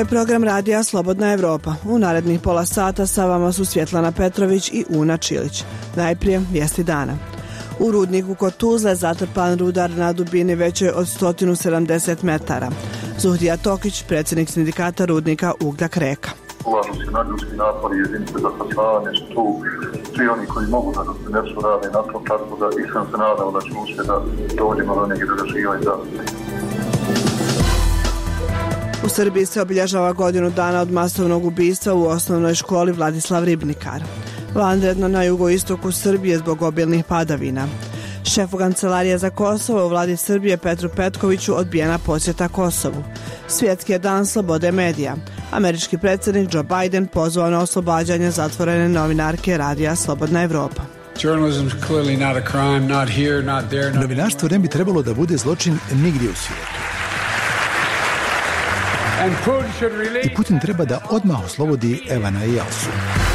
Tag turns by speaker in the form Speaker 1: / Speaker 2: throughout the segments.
Speaker 1: je program radija Slobodna Evropa. U narednih pola sata sa vama su Svjetlana Petrović i Una Čilić. Najprije vijesti dana. U rudniku kod Tuzle zatrpan rudar na dubini većoj od 170 metara. Zuhdija Tokić, predsjednik sindikata rudnika Uglja Kreka.
Speaker 2: Ulažu se nadljudski napori, jedinice za spasavanje su tu, svi oni koji mogu da doprinesu rade na to, tako da i sam se nadao da ćemo uspjeti da dođemo do nekih događaja i zaštite.
Speaker 1: U Srbiji se obilježava godinu dana od masovnog ubistva u osnovnoj školi Vladislav Ribnikar. Vanredno na jugoistoku Srbije zbog obilnih padavina. Šefu Kancelarije za Kosovo u vladi Srbije Petru Petkoviću odbijena posjeta Kosovu. Svjetski je dan slobode medija. Američki predsjednik Joe Biden pozvao na oslobađanje zatvorene novinarke radija Slobodna Evropa.
Speaker 3: Novinarstvo ne bi trebalo da bude zločin nigdje u svijetu. I Putin treba da odmah oslobodi Evana i Elsu.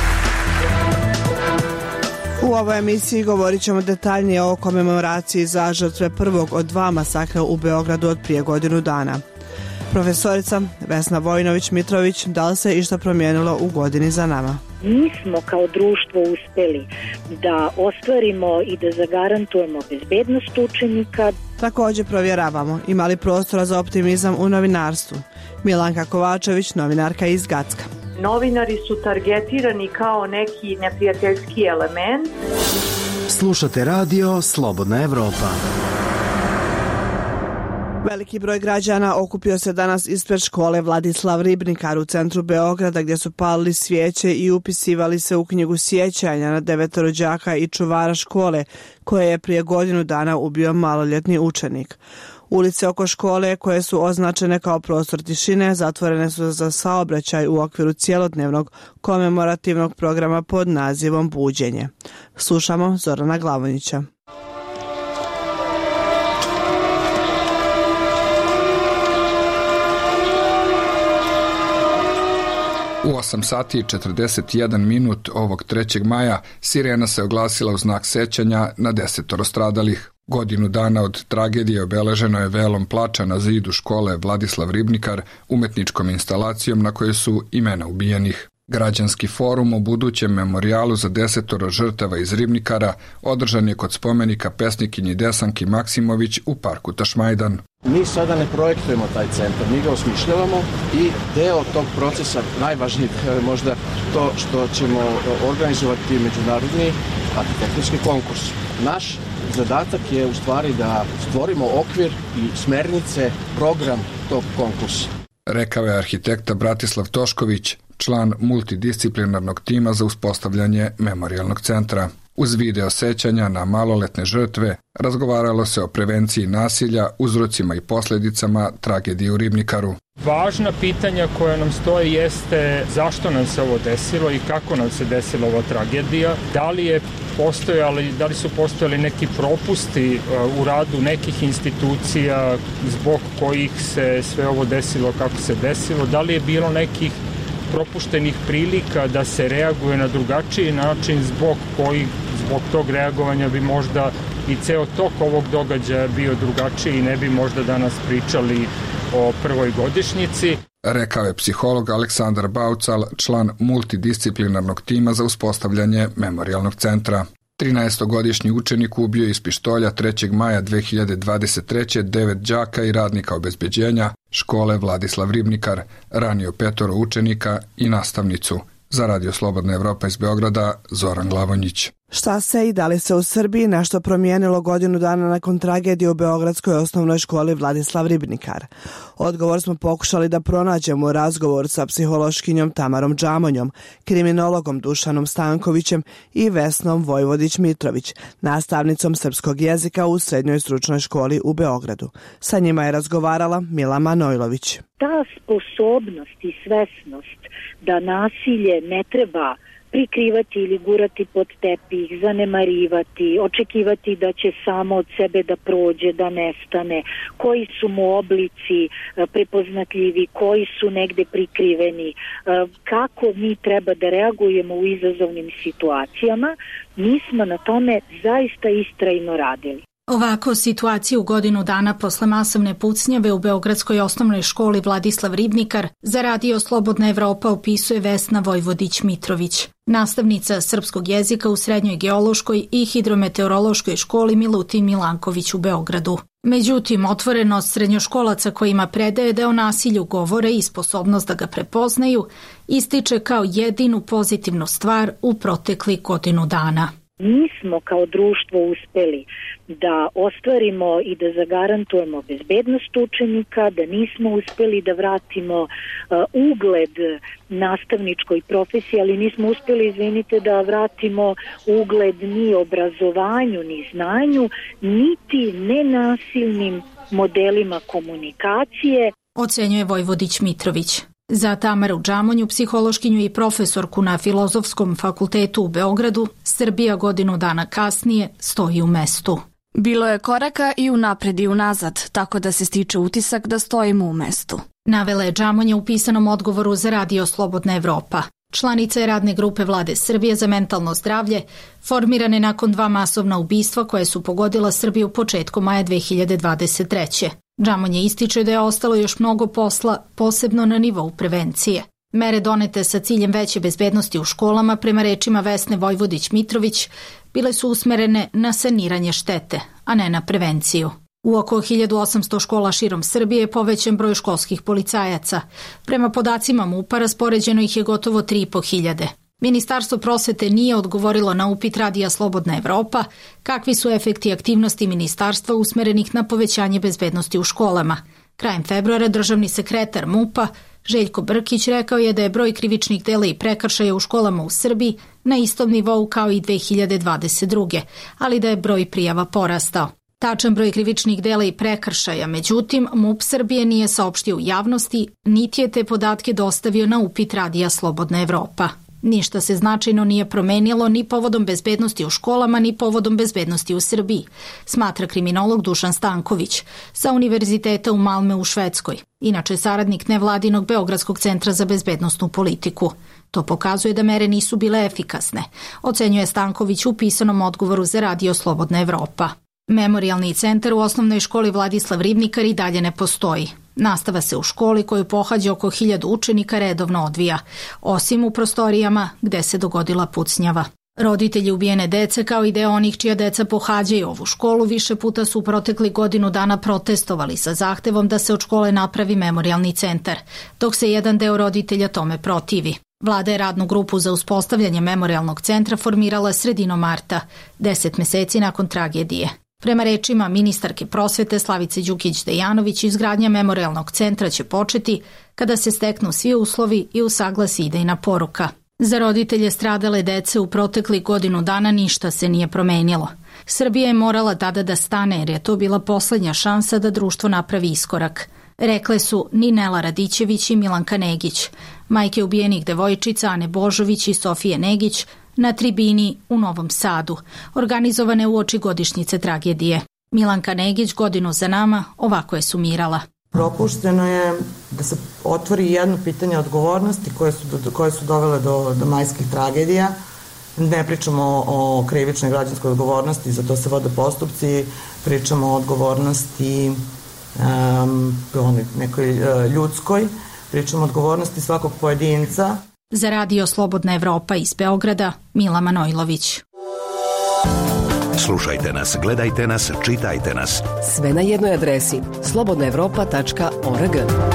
Speaker 1: U ovoj emisiji govorit ćemo detaljnije o komemoraciji za žrtve prvog od 2 masakra u Beogradu od prije godinu dana. Profesorica Vesna Vojinović-Mitrović, da li se išta promijenilo u godini za nama?
Speaker 4: Mi smo kao društvo uspjeli da ostvarimo i da zagarantujemo bezbednost učenika.
Speaker 1: Također provjeravamo ima li prostora za optimizam u novinarstvu. Milanka Kovačević, novinarka iz Gacka.
Speaker 5: Novinari su targetirani kao neki neprijateljski element.
Speaker 6: Slušate radio Slobodna Evropa.
Speaker 1: Veliki broj građana okupio se danas ispred škole Vladislav Ribnikar u centru Beograda gdje su palili svijeće i upisivali se u knjigu sjećanja na 9 đaka i čuvara škole koje je prije godinu dana ubio maloljetni učenik. Ulice oko škole koje su označene kao prostor tišine zatvorene su za saobraćaj u okviru cjelodnevnog komemorativnog programa pod nazivom Buđenje. Slušamo Zorana Glavonjića.
Speaker 7: U 8 sati i 41 minut ovog 3. maja sirena se oglasila u znak sećanja na 10 stradalih. Godinu dana od tragedije obeleženo je velom plača na zidu škole Vladislav Ribnikar, umetničkom instalacijom na kojoj su imena ubijenih. Građanski forum o budućem memorijalu za 10 žrtava iz Ribnikara održan je kod spomenika pesnikinji Desanki Maksimović u parku Tašmajdan.
Speaker 8: Mi sada ne projektujemo taj centar, mi ga osmišljavamo i deo tog procesa, najvažnije je možda to što ćemo organizovati međunarodni arhitektonski konkurs. Naš zadatak je u stvari da stvorimo okvir i smernice, program tog konkursa.
Speaker 7: Rekao je arhitekta Bratislav Tošković, član multidisciplinarnog tima za uspostavljanje memorijalnog centra. Uz video sećanja na maloletne žrtve razgovaralo se o prevenciji nasilja, uzrocima i posljedicama tragedije u Ribnikaru.
Speaker 9: Važna pitanja koja nam stoje jeste zašto nam se ovo desilo i kako nam se desila ova tragedija, da li su postojali neki propusti u radu nekih institucija zbog kojih se sve ovo desilo kako se desilo, da li je bilo nekih propuštenih prilika da se reaguje na drugačiji način zbog tog reagovanja bi možda i ceo tok ovog događaja bio drugačiji i ne bi možda danas pričali o prvoj godišnjici.
Speaker 7: Rekao je psiholog Aleksandar Baucal, član multidisciplinarnog tima za uspostavljanje memorijalnog centra. 13-godišnji učenik ubio iz pištolja 3. maja 2023. 9 đaka i radnika obezbeđenja škole Vladislav Ribnikar, ranio 5 učenika i nastavnicu. Za Radio Slobodna Evropa iz Beograda, Zoran Glavonjić.
Speaker 1: Šta se i da li se u Srbiji nešto promijenilo godinu dana nakon tragedije u beogradskoj osnovnoj školi Vladislav Ribnikar? Odgovor smo pokušali da pronađemo u razgovor sa psihološkinjom Tamarom Džamonjom, kriminologom Dušanom Stankovićem i Vesnom Vojvodić-Mitrović, nastavnicom srpskog jezika u srednjoj stručnoj školi u Beogradu. Sa njima je razgovarala Mila Manojlović.
Speaker 4: Ta sposobnost i svesnost da nasilje ne treba prikrivati ili gurati pod tepih, zanemarivati, očekivati da će samo od sebe da prođe, da nestane, koji su mu oblici prepoznatljivi, koji su negde prikriveni, kako mi treba da reagujemo u izazovnim situacijama, mi smo na tome zaista istrajno radili.
Speaker 10: Ovako situaciju godinu dana posle masovne pucnjave u Beogradskoj osnovnoj školi Vladislav Ribnikar za Radio Slobodna Evropa opisuje Vesna Vojvodić-Mitrović, nastavnica srpskog jezika u Srednjoj geološkoj i hidrometeorološkoj školi Milutin Milanković u Beogradu. Međutim, otvorenost srednjoškolaca kojima predaje da o nasilju govore i sposobnost da ga prepoznaju ističe kao jedinu pozitivnu stvar u proteklih godinu dana.
Speaker 4: Mi smo kao društvo uspeli da ostvarimo i da zagarantujemo bezbednost učenika, da nismo uspeli da vratimo ugled nastavničkoj profesiji, ali nismo uspeli, izvinite, da vratimo ugled ni obrazovanju, ni znanju, niti nenasilnim modelima komunikacije.
Speaker 10: Ocenjuje Vojvodić-Mitrović. Za Tamaru Džamonju, psihološkinju i profesorku na Filozofskom fakultetu u Beogradu, Srbija godinu dana kasnije stoji u mestu.
Speaker 11: Bilo je koraka i unapred i unazad, tako da se stiče utisak da stojimo u mestu.
Speaker 10: Navela je Džamonja u pisanom odgovoru za Radio Slobodna Evropa. Članica je radne grupe Vlade Srbije za mentalno zdravlje, formirane nakon 2 masovna ubistva koje su pogodila Srbiju početkom maja 2023. Džamonje ističe da je ostalo još mnogo posla, posebno na nivou prevencije. Mere donete sa ciljem veće bezbednosti u školama, prema rečima Vesne Vojvodić-Mitrović, bile su usmerene na saniranje štete, a ne na prevenciju. U oko 1800 škola širom Srbije je povećan broj školskih policajaca. Prema podacima MUP-a raspoređeno ih je gotovo 3.500. Ministarstvo prosvete nije odgovorilo na upit Radija Slobodna Evropa kakvi su efekti aktivnosti ministarstva usmerenih na povećanje bezbednosti u školama. Krajem februara državni sekretar MUP-a Željko Brkić rekao je da je broj krivičnih dela i prekršaja u školama u Srbiji na istom nivou kao i 2022. ali da je broj prijava porastao. Tačan broj krivičnih dela i prekršaja, međutim, MUP Srbije nije saopštio u javnosti, niti je te podatke dostavio na upit Radija Slobodna Evropa. Ništa se značajno nije promenilo ni povodom bezbednosti u školama, ni povodom bezbednosti u Srbiji, smatra kriminolog Dušan Stanković sa Univerziteta u Malmeu u Švedskoj, inače saradnik nevladinog Beogradskog centra za bezbednosnu politiku. To pokazuje da mere nisu bile efikasne, ocenjuje Stanković u pisanom odgovoru za Radio Slobodna Evropa. Memorijalni centar u osnovnoj školi Vladislav Ribnikar i dalje ne postoji. Nastava se u školi koju pohađa oko 1000 učenika redovno odvija, osim u prostorijama gde se dogodila pucnjava. Roditelji ubijene dece, kao i deo onih čija deca pohađaju ovu školu, više puta su u protekli godinu dana protestovali sa zahtevom da se od škole napravi memorijalni centar, dok se jedan deo roditelja tome protivi. Vlada je radnu grupu za uspostavljanje memorijalnog centra formirala sredinom marta, 10 meseci nakon tragedije. Prema rečima ministarke prosvete Slavice Đukić-Dejanović, izgradnja memorijalnog centra će početi kada se steknu svi uslovi i usaglasi idejna poruka. Za roditelje stradale dece u proteklih godinu dana ništa se nije promenilo. Srbija je morala tada da stane jer je to bila poslednja šansa da društvo napravi iskorak. Rekle su Ninela Radićević i Milanka Negić, majke ubijenih devojčica Ane Božović i Sofije Negić, na tribini u Novom Sadu, organizovane uoči godišnjice tragedije. Milanka Negić godinu za nama ovako je sumirala.
Speaker 12: Propušteno je da se otvori jedno pitanje odgovornosti koje su dovele do majskih tragedija. Ne pričamo o krivičnoj građanskoj odgovornosti, za to se vode postupci, pričamo o odgovornosti nekoj ljudskoj, pričamo o odgovornosti svakog pojedinca.
Speaker 10: Za Radio Slobodna Evropa iz Beograda, Mila Manojlović.
Speaker 13: Slušajte nas, gledajte nas, čitajte nas.
Speaker 14: Sve na jednoj adresi slobodnaevropa.org.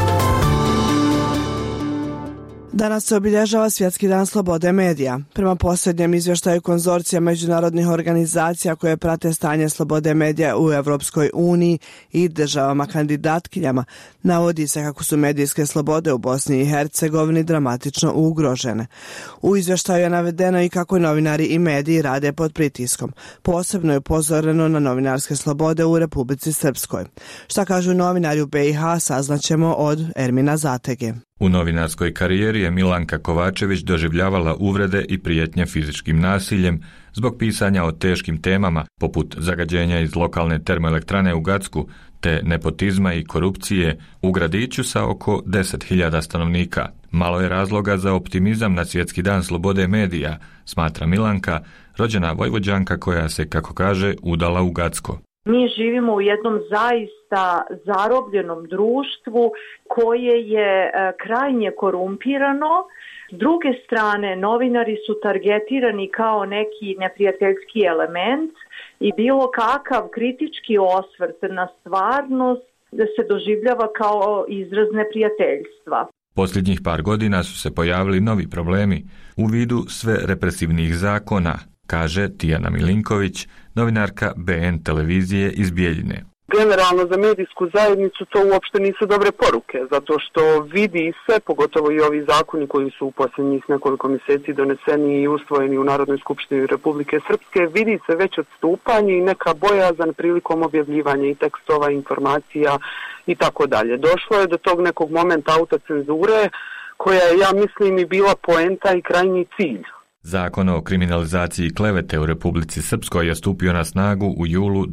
Speaker 1: Danas se obilježava Svjetski dan slobode medija. Prema posljednjem izvještaju konzorcija međunarodnih organizacija koje prate stanje slobode medija u Evropskoj uniji i državama kandidatkinjama, navodi se kako su medijske slobode u Bosni i Hercegovini dramatično ugrožene. U izvještaju je navedeno i kako novinari i mediji rade pod pritiskom. Posebno je upozoreno na novinarske slobode u Republici Srpskoj. Šta kažu novinari u BiH, saznaćemo od Ermina Zatege.
Speaker 15: U novinarskoj karijeri je Milanka Kovačević doživljavala uvrede i prijetnje fizičkim nasiljem zbog pisanja o teškim temama poput zagađenja iz lokalne termoelektrane u Gacku te nepotizma i korupcije u gradiću sa oko 10.000 stanovnika. Malo je razloga za optimizam na Svjetski dan slobode medija, smatra Milanka, rođena Vojvođanka koja se, kako kaže, udala u Gacko.
Speaker 5: Mi živimo u jednom zaista zarobljenom društvu koje je krajnje korumpirano. S druge strane, novinari su targetirani kao neki neprijateljski element i bilo kakav kritički osvrt na stvarnost da se doživljava kao izraz neprijateljstva.
Speaker 15: Posljednjih par godina su se pojavili novi problemi u vidu sve represivnih zakona, kaže Tijana Milinković, novinarka BN televizije iz Bijeljine.
Speaker 16: Generalno za medijsku zajednicu to uopšte nisu dobre poruke, zato što vidi se, pogotovo i ovi zakoni koji su u posljednjih nekoliko mjeseci doneseni i usvojeni u Narodnoj skupštini Republike Srpske, vidi se već odstupanje i neka bojazan prilikom objavljivanja i tekstova, informacija i tako dalje. Došlo je do tog nekog momenta autocenzure koja je, ja mislim, i bila poenta i krajnji cilj.
Speaker 15: Zakon o kriminalizaciji klevete u Republici Srpskoj je stupio na snagu u julu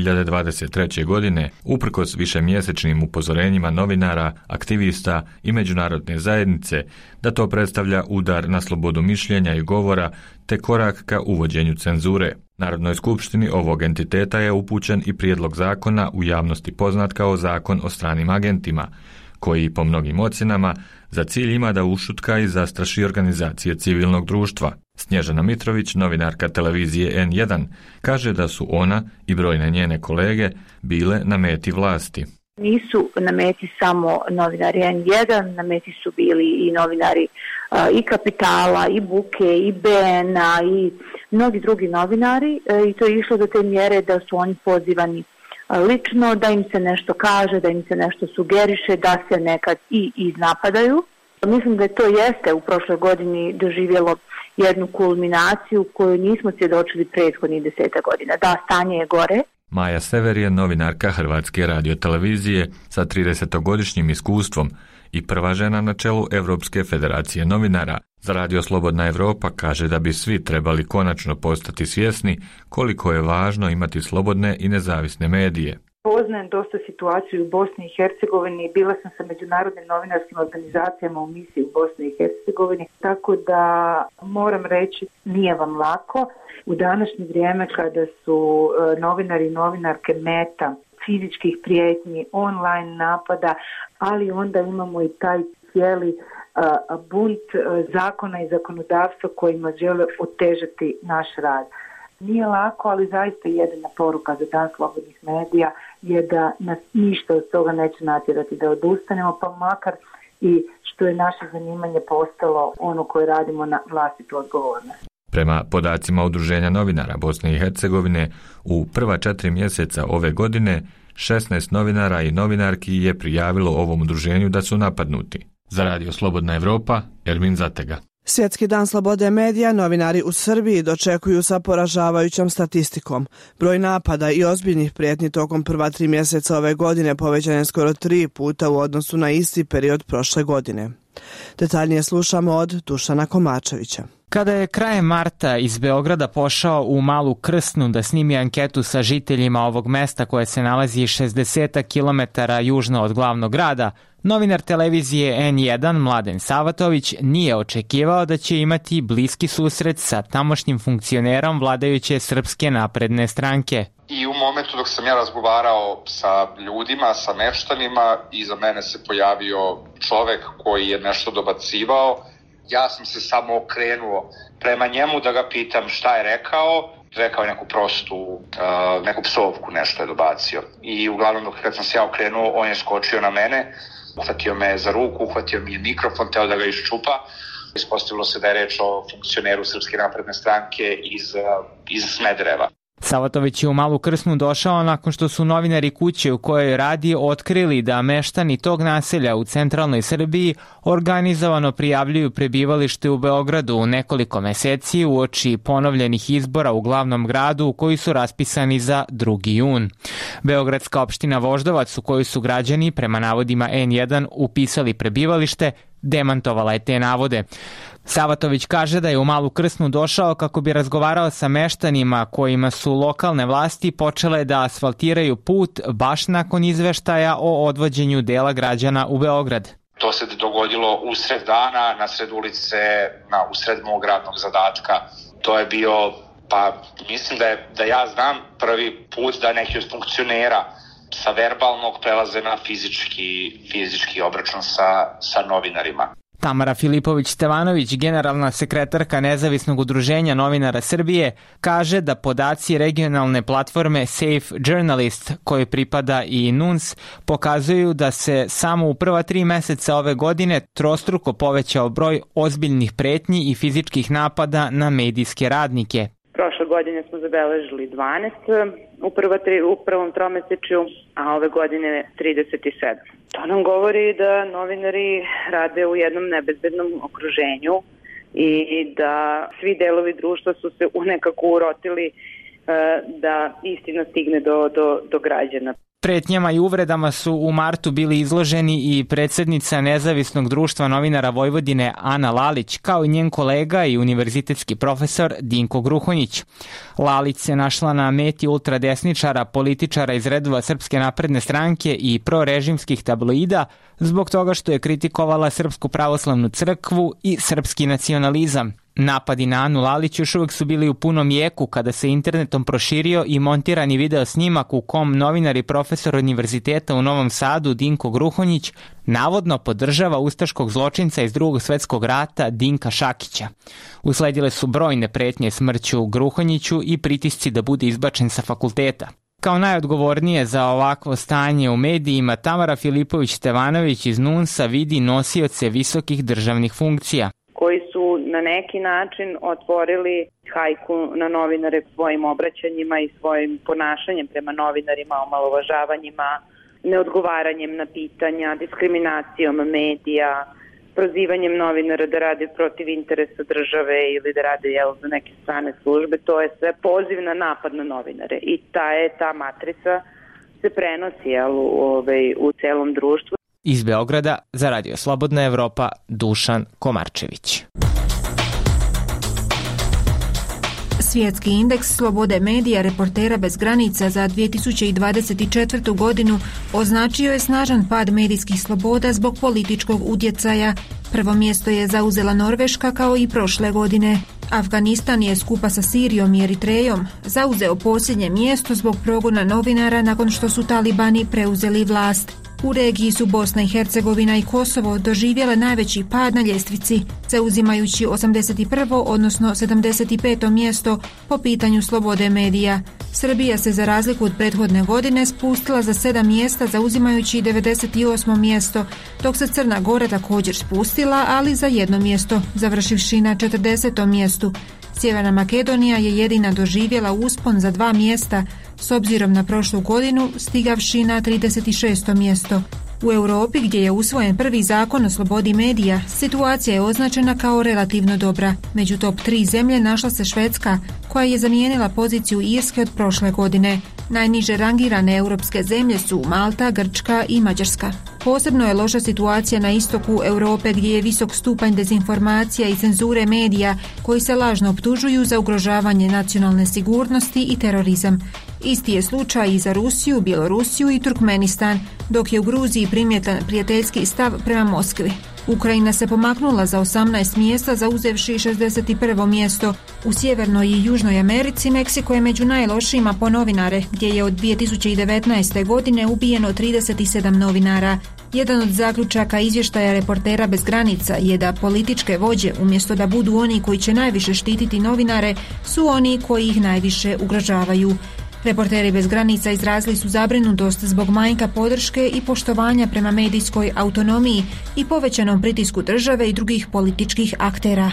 Speaker 15: 2023. godine, uprkos višemjesečnim upozorenjima novinara, aktivista i međunarodne zajednice da to predstavlja udar na slobodu mišljenja i govora te korak ka uvođenju cenzure. Narodnoj skupštini ovog entiteta je upućen i prijedlog zakona u javnosti poznat kao Zakon o stranim agentima, koji po mnogim ocjenama za cilj ima da ušutka i zastraši organizacije civilnog društva. Snježana Mitrović, novinarka televizije N1, kaže da su ona i brojne njene kolege bile na meti vlasti.
Speaker 4: Nisu na meti samo novinari N1, na meti su bili i novinari i Kapitala, i Buke, i BN-a, i mnogi drugi novinari i to je išlo do te mjere da su oni pozivani lično, da im se nešto kaže, da im se nešto sugeriše, da se nekad i iznapadaju. Mislim da to jeste u prošloj godini doživjelo jednu kulminaciju koju nismo svjedočili prethodnih 10 godina. Da, stanje je gore.
Speaker 15: Maja Sever je novinarka Hrvatske radiotelevizije sa 30-godišnjim iskustvom i prva žena na čelu Europske federacije novinara. Za Radio Slobodna Evropa kaže da bi svi trebali konačno postati svjesni koliko je važno imati slobodne i nezavisne medije.
Speaker 5: Poznajem dosta situaciju u Bosni i Hercegovini, bila sam sa međunarodnim novinarskim organizacijama u misiji u Bosni i Hercegovini, tako da moram reći nije vam lako. U današnje vrijeme kada su novinari i novinarke meta fizičkih prijetnji, online napada, ali onda imamo i taj cijeli bunt zakona i zakonodavstva kojima žele otežati naš rad. Nije lako, ali zaista jedina poruka za dan slobodnih medija je da nas ništa od toga neće natjerati da odustanemo, pa makar i što je naše zanimanje postalo ono koje radimo na vlastitu odgovornost.
Speaker 15: Prema podacima Udruženja novinara Bosne i Hercegovine, u prva 4 mjeseca ove godine 16 novinara i novinarki je prijavilo ovom udruženju da su napadnuti. Za Radio Slobodna Evropa, Ermin Zatega.
Speaker 1: Svjetski dan slobode medija novinari u Srbiji dočekuju sa poražavajućom statistikom. Broj napada i ozbiljnih prijetnji tokom prva 3 mjeseca ove godine povećan je skoro 3 puta u odnosu na isti period prošle godine. Detaljnije slušamo od Dušana Komačevića.
Speaker 17: Kada je krajem marta iz Beograda pošao u Malu Krsnu da snimi anketu sa žiteljima ovog mesta koje se nalazi 60 km južno od glavnog grada, novinar televizije N1 Mladen Savatović nije očekivao da će imati bliski susret sa tamošnjim funkcionerom vladajuće Srpske napredne stranke.
Speaker 18: I u momentu dok sam ja razgovarao sa ljudima, sa meštanima, iza mene se pojavio čovek koji je nešto dobacivao. Ja sam se samo okrenuo prema njemu da ga pitam šta je rekao. Rekao je neku prostu, neku psovku, nešto je dobacio. I uglavnom kad sam se ja okrenuo, on je skočio na mene, uhvatio me za ruku, uhvatio mi je mikrofon, teo da ga iščupa. Ispostavilo se da je reč o funkcioneru Srpske napredne stranke iz Smedereva.
Speaker 17: Savatović je u Malu Krsnu došao nakon što su novinari kuće u kojoj radi otkrili da meštani tog naselja u centralnoj Srbiji organizovano prijavljuju prebivalište u Beogradu u nekoliko meseci uoči ponovljenih izbora u glavnom gradu koji su raspisani za 2. jun. Beogradska opština Voždovac u kojoj su građani prema navodima N1 upisali prebivalište demantovala je te navode. Savatović kaže da je u Malu Krsnu došao kako bi razgovarao sa meštanima kojima su lokalne vlasti počele da asfaltiraju put baš nakon izveštaja o odvođenju dela građana u Beograd.
Speaker 18: To se dogodilo usred dana, nasred ulice, usred mog radnog zadatka. To je bio Pa mislim da ja znam prvi put da neki od funkcionera sa verbalnog prelaze na fizički obračun sa novinarima.
Speaker 17: Tamara Filipović-Stevanović, generalna sekretarka Nezavisnog udruženja novinara Srbije, kaže da podaci regionalne platforme Safe Journalist, koji pripada i NUNS, pokazuju da se samo u prva 3 meseca ove godine trostruko povećao broj ozbiljnih pretnji i fizičkih napada na medijske radnike.
Speaker 19: Prošle godine smo zabeležili 12 u prvom tromesečju, a ove godine 37. To nam govori da novinari rade u jednom nebezbednom okruženju i da svi delovi društva su se nekako urotili da istina stigne do građana.
Speaker 17: Pretnjama i uvredama su u martu bili izloženi i predsjednica Nezavisnog društva novinara Vojvodine Ana Lalić, kao i njen kolega i univerzitetski profesor Dinko Gruhonjić. Lalić se našla na meti ultradesničara, političara iz redova Srpske napredne stranke i prorežimskih tabloida zbog toga što je kritikovala Srpsku pravoslavnu crkvu i srpski nacionalizam. Napadi na Anu Lalić još uvijek su bili u punom jeku kada se internetom proširio i montirani video snimak u kom novinar i profesor univerziteta u Novom Sadu Dinko Gruhonjić navodno podržava ustaškog zločinca iz Drugog svjetskog rata Dinka Šakića. Usledile su brojne pretnje smrću Gruhonjiću i pritisci da bude izbačen sa fakulteta. Kao najodgovornije za ovakvo stanje u medijima, Tamara Filipović-Stevanović iz NUNS-a vidi nosioce visokih državnih funkcija,
Speaker 19: koji su na neki način otvorili hajku na novinare svojim obraćanjima i svojim ponašanjem prema novinarima, omalovažavanjima, neodgovaranjem na pitanja, diskriminacijom medija, prozivanjem novinara da rade protiv interesa države ili da rade za neke strane službe. To je sve poziv na napad na novinare i ta matrica se prenosi u celom društvu.
Speaker 17: Iz Beograda za Radio Slobodna Evropa, Dušan Komarčević.
Speaker 20: Svjetski indeks slobode medija Reportera bez granica za 2024. godinu označio je snažan pad medijskih sloboda zbog političkog utjecaja. Prvo mjesto je zauzela Norveška kao i prošle godine. Afganistan je skupa sa Sirijom i Eritrejom zauzeo posljednje mjesto zbog progona novinara nakon što su talibani preuzeli vlast. U regiji su Bosna i Hercegovina i Kosovo doživjele najveći pad na ljestvici, zauzimajući 81. odnosno 75. mjesto po pitanju slobode medija. Srbija se za razliku od prethodne godine spustila za 7 mjesta, zauzimajući 98. mjesto, dok se Crna Gora također spustila, ali za 1 mjesto, završivši na 40. mjestu. Sjeverna Makedonija je jedina doživjela uspon za 2 mjesta, s obzirom na prošlu godinu stigavši na 36. mjesto. U Europi, gdje je usvojen prvi zakon o slobodi medija, situacija je označena kao relativno dobra. Među top 3 zemlje našla se Švedska, koja je zamijenila poziciju Irske od prošle godine. Najniže rangirane europske zemlje su Malta, Grčka i Mađarska. Posebno je loša situacija na istoku Europe, gdje je visok stupanj dezinformacija i cenzure medija koji se lažno optužuju za ugrožavanje nacionalne sigurnosti i terorizam. Isti je slučaj i za Rusiju, Bjelorusiju i Turkmenistan, dok je u Gruziji primjetan prijateljski stav prema Moskvi. Ukrajina se pomaknula za 18 mjesta, zauzevši 61. mjesto. U Sjevernoj i Južnoj Americi Meksiko je među najlošijima po novinare, gdje je od 2019. godine ubijeno 37 novinara. Jedan od zaključaka izvještaja Reportera bez granica je da političke vođe, umjesto da budu oni koji će najviše štititi novinare, su oni koji ih najviše ugrožavaju. Reporteri bez granica izrazili su zabrinutost zbog manjka podrške i poštovanja prema medijskoj autonomiji i povećanom pritisku države i drugih političkih aktera.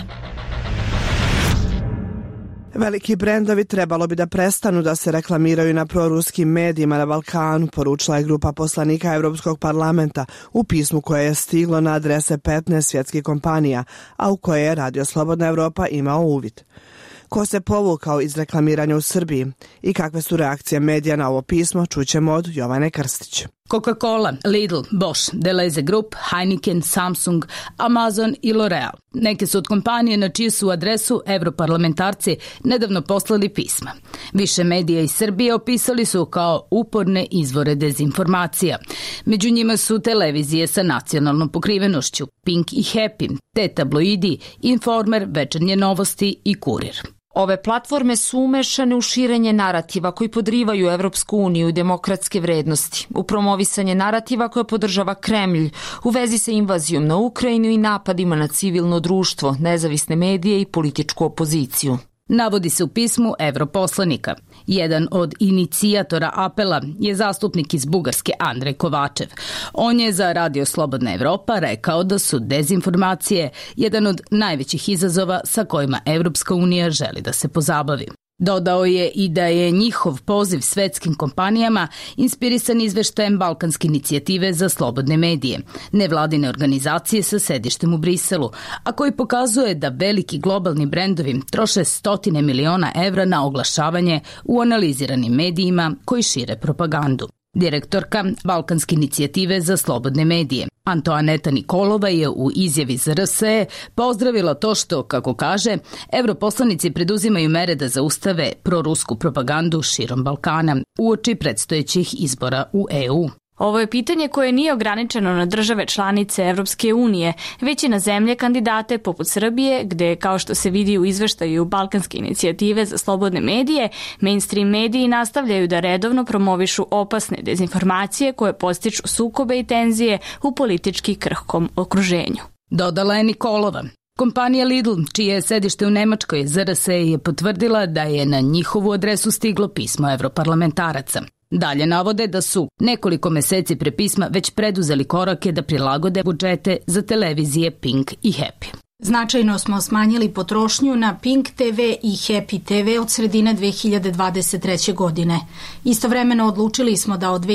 Speaker 1: Veliki brendovi trebalo bi da prestanu da se reklamiraju na proruskim medijima na Balkanu, poručila je grupa poslanika Evropskog parlamenta u pismu koje je stiglo na adrese 15 svjetskih kompanija, a u koje je Radio Slobodna Evropa imao uvid. Ko se povukao iz reklamiranja u Srbiji i kakve su reakcije medija na ovo pismo, čućemo od Jovane Krstić.
Speaker 21: Coca-Cola, Lidl, Bosch, Deleuze Group, Heineken, Samsung, Amazon i L'Oreal. Neke su od kompanije na čiju su adresu europarlamentarci nedavno poslali pisma. Više medija iz Srbije opisali su kao uporne izvore dezinformacija. Među njima su televizije sa nacionalnom pokrivenošću, Pink i Happy, te tabloidi, Informer, Večernje novosti i Kurir.
Speaker 2: Ove platforme su umešane u širenje narativa koji podrivaju Evropsku uniju i demokratske vrednosti, u promovisanje narativa koje podržava Kremlj, u vezi sa invazijom na Ukrajinu i napadima na civilno društvo, nezavisne medije i političku opoziciju.
Speaker 21: Navodi se u pismu europoslanika. Jedan od inicijatora apela je zastupnik iz Bugarske Andrej Kovačev. On je za Radio Slobodna Evropa rekao da su dezinformacije jedan od najvećih izazova sa kojima Evropska unija želi da se pozabavi. Dodao je i da je njihov poziv svetskim kompanijama inspirisan izveštajem Balkanske inicijative za slobodne medije, nevladine organizacije sa sedištem u Briselu, a koji pokazuje da veliki globalni brendovi troše stotine miliona evra na oglašavanje u analiziranim medijima koji šire propagandu. Direktorka Balkanske inicijative za slobodne medije, Antoaneta Nikolova, je u izjavi za RSE pozdravila to što, kako kaže, europoslanici preduzimaju mere da zaustave prorusku propagandu širom Balkana uoči predstojećih izbora u EU.
Speaker 22: Ovo je pitanje koje nije ograničeno na države članice Evropske unije, već i na zemlje kandidate poput Srbije, gde, kao što se vidi u izveštaju Balkanske inicijative za slobodne medije, mainstream mediji nastavljaju da redovno promovišu opasne dezinformacije koje podstiču sukobe i tenzije u politički krhkom okruženju.
Speaker 21: Dodala je Nikolova. Kompanija Lidl, čije je sedište u Nemačkoj, ZRSE je potvrdila da je na njihovu adresu stiglo pismo evroparlamentaraca. Dalje navode da su nekoliko meseci pre pisma već preduzeli korake da prilagode budžete za televizije Pink i Happy.
Speaker 10: Značajno smo smanjili potrošnju na Pink TV i Happy TV od sredine 2023. godine. Istovremeno odlučili smo da od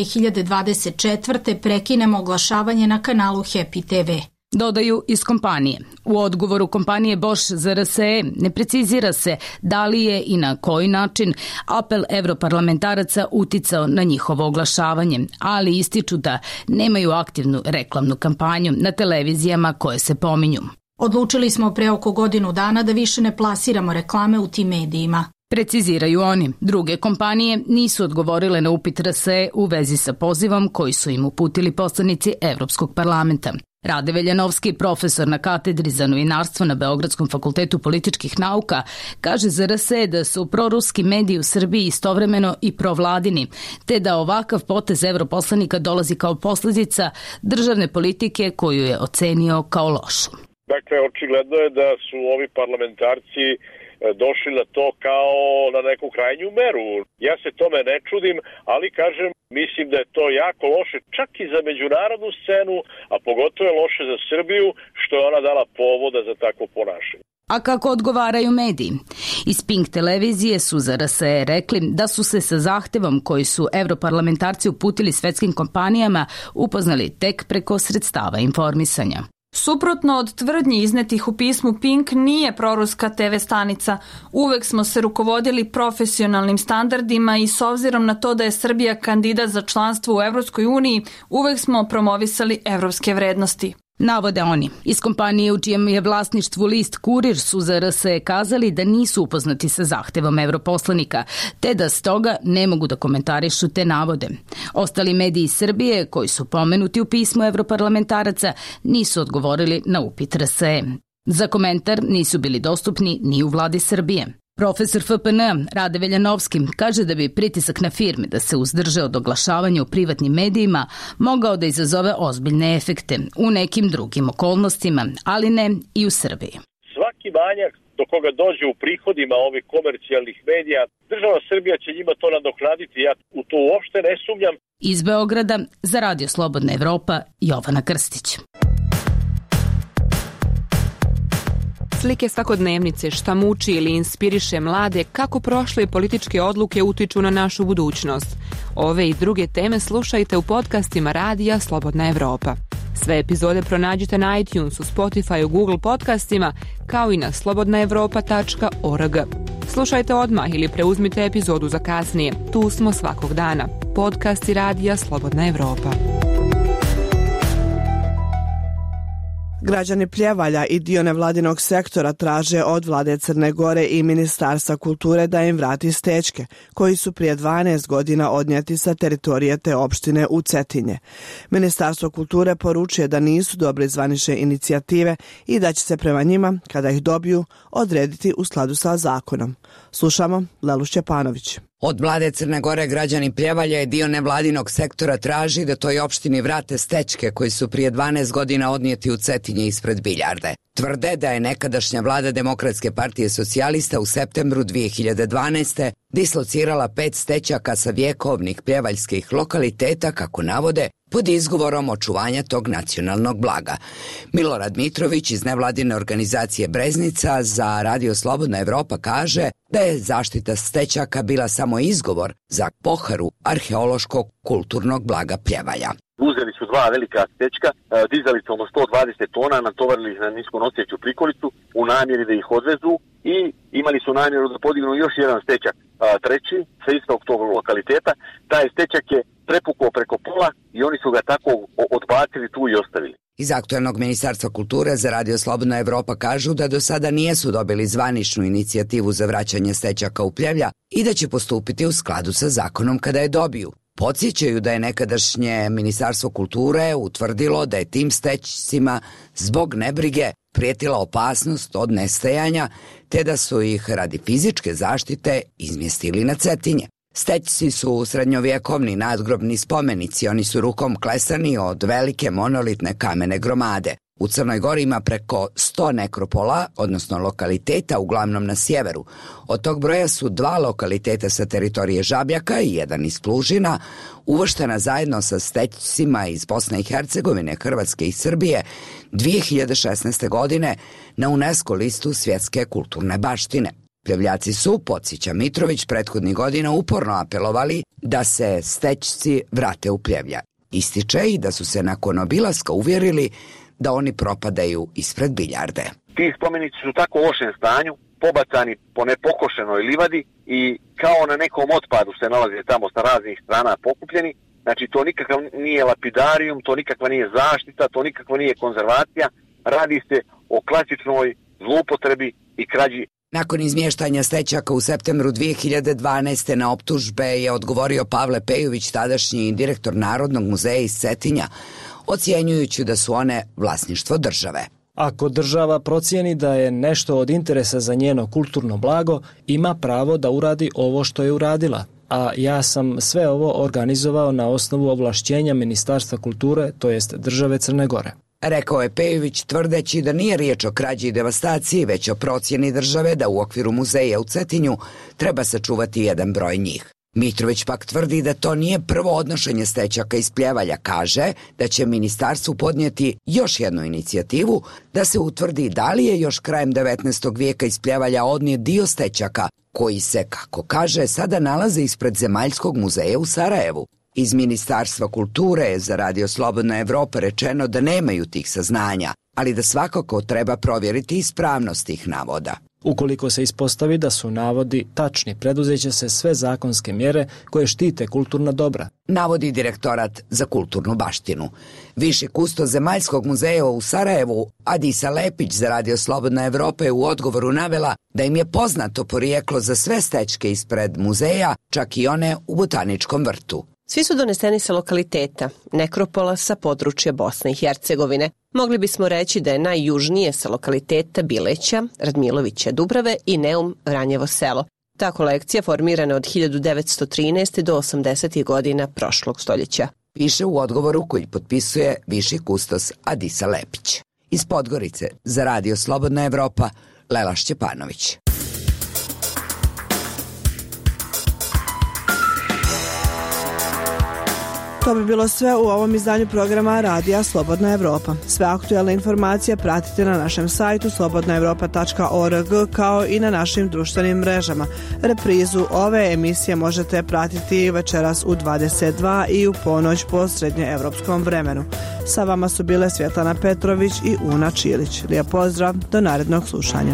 Speaker 10: 2024. prekinemo oglašavanje na kanalu Happy TV.
Speaker 21: Dodaju iz kompanije. U odgovoru kompanije Bosch za RSE ne precizira se da li je i na koji način apel evroparlamentaraca uticao na njihovo oglašavanje, ali ističu da nemaju aktivnu reklamnu kampanju na televizijama koje se pominju.
Speaker 10: Odlučili smo pre oko godinu dana da više ne plasiramo reklame u tim medijima.
Speaker 21: Preciziraju oni. Druge kompanije nisu odgovorile na upit RSE u vezi sa pozivom koji su im uputili poslanici Evropskog parlamenta. Rade Veljanovski, profesor na katedri za novinarstvo na Beogradskom fakultetu političkih nauka, kaže za RSE da su proruski mediji u Srbiji istovremeno i provladini, te da ovakav potez europoslanika dolazi kao posljedica državne politike koju je ocenio kao lošu.
Speaker 23: Dakle, očigledno je da su ovi parlamentarci došli na to kao na neku krajnju meru. Ja se tome ne čudim, ali kažem, mislim da je to jako loše čak i za međunarodnu scenu, a pogotovo je loše za Srbiju što je ona dala povoda za takvo ponašanje.
Speaker 21: A kako odgovaraju mediji? Iz Pink televizije su za RSE rekli da su se sa zahtevom koji su evroparlamentarci uputili svetskim kompanijama upoznali tek preko sredstava informisanja.
Speaker 22: Suprotno od tvrdnji iznetih u pismu, Pink nije proruska TV stanica. Uvek smo se rukovodili profesionalnim standardima i s obzirom na to da je Srbija kandidat za članstvo u Evropskoj uniji, uvek smo promovisali evropske vrednosti.
Speaker 21: Navode oni. Iz kompanije u čijem je vlasništvu list Kurir su za RSE kazali da nisu upoznati sa zahtevom europoslanika, te da stoga ne mogu da komentarišu te navode. Ostali mediji Srbije, koji su pomenuti u pismu evroparlamentaraca, nisu odgovorili na upit RSE. Za komentar nisu bili dostupni ni u vladi Srbije. Profesor FPN Rade Veljanovski kaže da bi pritisak na firme da se uzdrže od oglašavanja u privatnim medijima mogao da izazove ozbiljne efekte u nekim drugim okolnostima, ali ne i u Srbiji.
Speaker 23: Svaki manjak do koga dođe u prihodima ovih komercijalnih medija, država Srbija će njima to nadoknaditi, ja u to uopšte ne sumnjam.
Speaker 21: Iz Beograda za Radio Slobodna Evropa, Jovana Krstić.
Speaker 24: Slike svakodnevnice, šta muči ili inspiriše mlade, kako prošle političke odluke utiču na našu budućnost. Ove i druge teme slušajte u podcastima Radija Slobodna Evropa. Sve epizode pronađite na iTunesu, Spotifyu, Google podcastima, kao i na slobodnaevropa.org. Slušajte odmah ili preuzmite epizodu za kasnije. Tu smo svakog dana. Podcasti Radija Slobodna Evropa.
Speaker 1: Građani Pljevalja i dio nevladinog sektora traže od vlade Crne Gore i Ministarstva kulture da im vrati stečke, koji su prije 12 godina odnijeti sa teritorije te opštine u Cetinje. Ministarstvo kulture poručuje da nisu dobili zvanične inicijative i da će se prema njima, kada ih dobiju, odrediti u skladu sa zakonom. Slušamo Lelu Šćepanović.
Speaker 3: Od vlade Crne Gore građani Pljevalja i dio nevladinog sektora traži da toj opštini vrate stečke koji su prije 12 godina odnijeti u Cetinje ispred Biljarde. Tvrde da je nekadašnja vlada Demokratske partije socijalista u septembru 2012. dislocirala 5 stećaka sa vjekovnih pljevaljskih lokaliteta, kako navode, pod izgovorom očuvanja tog nacionalnog blaga. Milorad Mitrović iz nevladine organizacije Breznica za Radio Slobodna Evropa kaže da je zaštita stećaka bila samo izgovor za poharu arheološkog kulturnog blaga Pljevalja.
Speaker 6: Uzeli su 2 velika stečka, dizalicom od 120 tona, natovarili ih na niskonoseću prikolicu u namjeri da ih odvezu i imali su namjeru da podignu još jedan stečak, treći, sa istog tog lokaliteta. Taj stečak je prepukao preko pola i oni su ga tako odbacili tu i ostavili.
Speaker 3: Iz aktuelnog Ministarstva kulture za Radio Slobodna Evropa kažu da do sada nijesu dobili zvaničnu inicijativu za vraćanje stećaka u Pljevlja i da će postupiti u skladu sa zakonom kada je dobiju. Podsjećaju da je nekadašnje Ministarstvo kulture utvrdilo da je tim stećcima zbog nebrige prijetila opasnost od nestajanja, te da su ih radi fizičke zaštite izmjestili na Cetinje. Stećci su srednjovjekovni nadgrobni spomenici, oni su rukom klesani od velike monolitne kamene gromade. U Crnoj Gori ima preko 100 nekropola, odnosno lokaliteta, uglavnom na sjeveru. Od tog broja su 2 lokaliteta sa teritorije Žabljaka i 1 iz Plužina, uvrštena zajedno sa stećcima iz Bosne i Hercegovine, Hrvatske i Srbije 2016. godine na UNESCO listu svjetske kulturne baštine. Pljevljaci su, podsjeća Mitrović, prethodnih godina uporno apelovali da se stećci vrate u Pljevlja. Ističe i da su se nakon obilaska uvjerili da oni propadaju ispred Biljarde.
Speaker 6: Ti spomenici su tako u lošem stanju, pobacani po nepokošenoj livadi i kao na nekom otpadu se nalaze tamo sa raznih strana pokupljeni. Znači to nikakav nije lapidarijum, to nikakva nije zaštita, to nikakva nije konzervacija. Radi se o klasičnoj zloupotrebi i krađi.
Speaker 3: Nakon izmještanja stećaka u septembru 2012. na optužbe je odgovorio Pavle Pejović, tadašnji direktor Narodnog muzeja iz Cetinja, ocjenjujući da su one vlasništvo države.
Speaker 8: Ako država procijeni da je nešto od interesa za njeno kulturno blago, ima pravo da uradi ovo što je uradila. A ja sam sve ovo organizovao na osnovu ovlašćenja Ministarstva kulture, to jest države Crne Gore.
Speaker 3: Rekao je Pejović, tvrdeći da nije riječ o krađi i devastaciji, već o procjeni države da u okviru muzeja u Cetinju treba sačuvati jedan broj njih. Mitrović pak tvrdi da to nije prvo odnošenje stećaka iz Pljevalja, kaže da će ministarstvu podnijeti još jednu inicijativu da se utvrdi da li je još krajem 19. vijeka iz Pljevalja odnijet dio stećaka koji se, kako kaže, sada nalaze ispred Zemaljskog muzeja u Sarajevu. Iz Ministarstva kulture je za Radio Slobodna Evropa rečeno da nemaju tih saznanja, ali da svakako treba provjeriti ispravnost tih navoda.
Speaker 8: Ukoliko se ispostavi da su navodi tačni, preduzeće se sve zakonske mjere koje štite kulturna dobra.
Speaker 3: Navodi Direktorat za kulturnu baštinu. Viši kustos Zemaljskog muzeja u Sarajevu, Adisa Lepić za Radio Slobodna Evropa je u odgovoru navela da im je poznato porijeklo za sve stećke ispred muzeja, čak i one u Botaničkom vrtu.
Speaker 9: Svi su doneseni sa lokaliteta, nekropola sa područja Bosne i Hercegovine. Mogli bismo reći da je najjužnije sa lokaliteta Bileća, Radmilovića Dubrave i Neum Ranjevo selo. Ta kolekcija formirana od 1913. do 80. godina prošlog stoljeća.
Speaker 3: Piše u odgovoru koji potpisuje viši kustos Adisa Lepić. Iz Podgorice za Radio Slobodna Evropa, Lela Šćepanović.
Speaker 1: To bi bilo sve u ovom izdanju programa Radija Slobodna Evropa. Sve aktuelne informacije pratite na našem sajtu slobodnaevropa.org kao i na našim društvenim mrežama. Reprizu ove emisije možete pratiti večeras u 22 i u ponoć po srednjeevropskom vremenu. Sa vama su bile Svjetlana Petrović i Una Čilić. Lijep pozdrav, do narednog slušanja.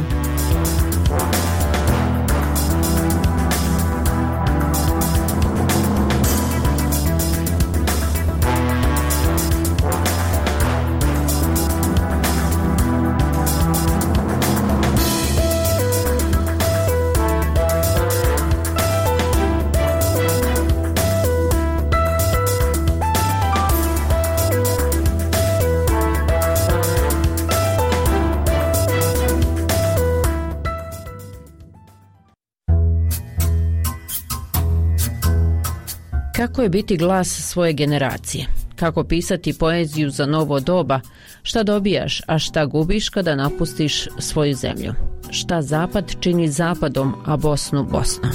Speaker 7: Kako je biti glas svoje generacije? Kako pisati poeziju za novo doba? Šta dobijaš, a šta gubiš kada napustiš svoju zemlju? Šta zapad čini zapadom, a Bosnu Bosnom?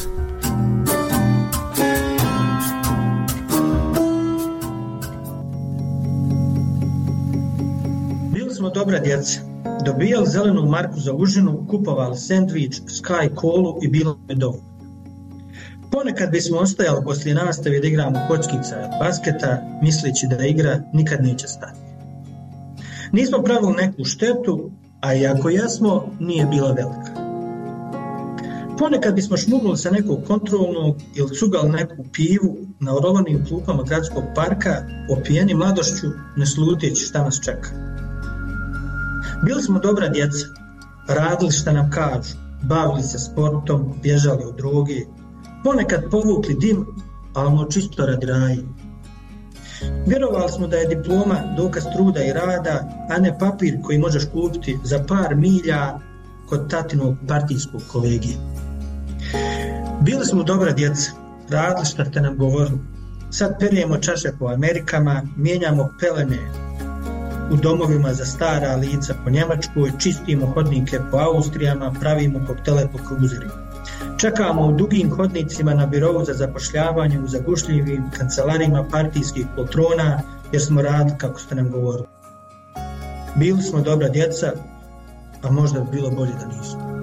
Speaker 11: Bili smo dobra djeca. Dobijali zelenu marku za užinu, kupovali sendvič, Sky kolu i bilo je dovoljno. Ponekad bismo ostajali poslije nastave da igramo kockica od basketa, misleći da igra nikad neće stati. Nismo pravili neku štetu, a i ako jesmo, nije bila velika. Ponekad bismo šmugnuli sa nekog kontrolnog ili cugali neku pivu na orovanim klupama gradskog parka, opijeni mladošću, ne sluteći šta nas čeka. Bili smo dobra djeca, radili šta nam kažu, bavili se sportom, bježali od droge, ponekad povukli dim, ali ono čisto radi raji. Vjerovali smo da je diploma dokaz truda i rada, a ne papir koji možeš kupiti za par milja kod tatinog partijskog kolegija. Bili smo dobra djeca, radili šta ste nam govorili. Sad perijemo čaše po Amerikama, mijenjamo pelene u domovima za stara lica po Njemačkoj, čistimo hodnike po Austrijama, pravimo koktele po kruzerima. Čekamo u dugim hodnicima na birovu za zapošljavanje u zagušljivim kancelarima partijskih poltrona jer smo radili kako ste nam govorili. Bili smo dobra djeca, a možda bi bilo bolje da nismo.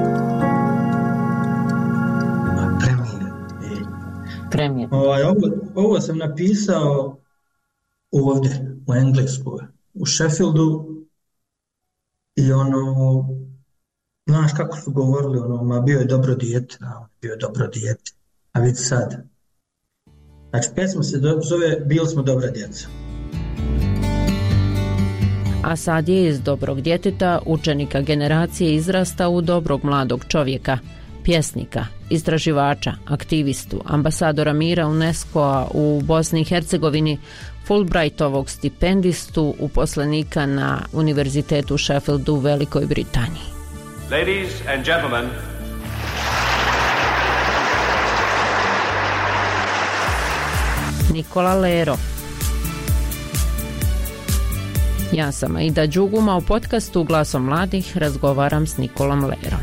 Speaker 7: Premijer.
Speaker 11: Ovo sam napisao ovdje u Engleskoj, u Sheffieldu i znaš kako su govorili, ma bio je dobro dijete, a vidi sad. Znači, pesma se zove Bili smo dobra djeca.
Speaker 7: A sad je iz dobrog djeteta, učenika generacije izrasta u dobrog mladog čovjeka, pjesnika, istraživača, aktivistu, ambasadora mira UNESCO-a u Bosni i Hercegovini, Fulbrightovog stipendistu, uposlenika na Univerzitetu u Sheffieldu u Velikoj Britaniji.
Speaker 12: Ladies and gentlemen,
Speaker 7: Nikola Lero. Ja sam Aida Đuguma, u podcastu Glasom mladih razgovaram s Nikolom Lerom.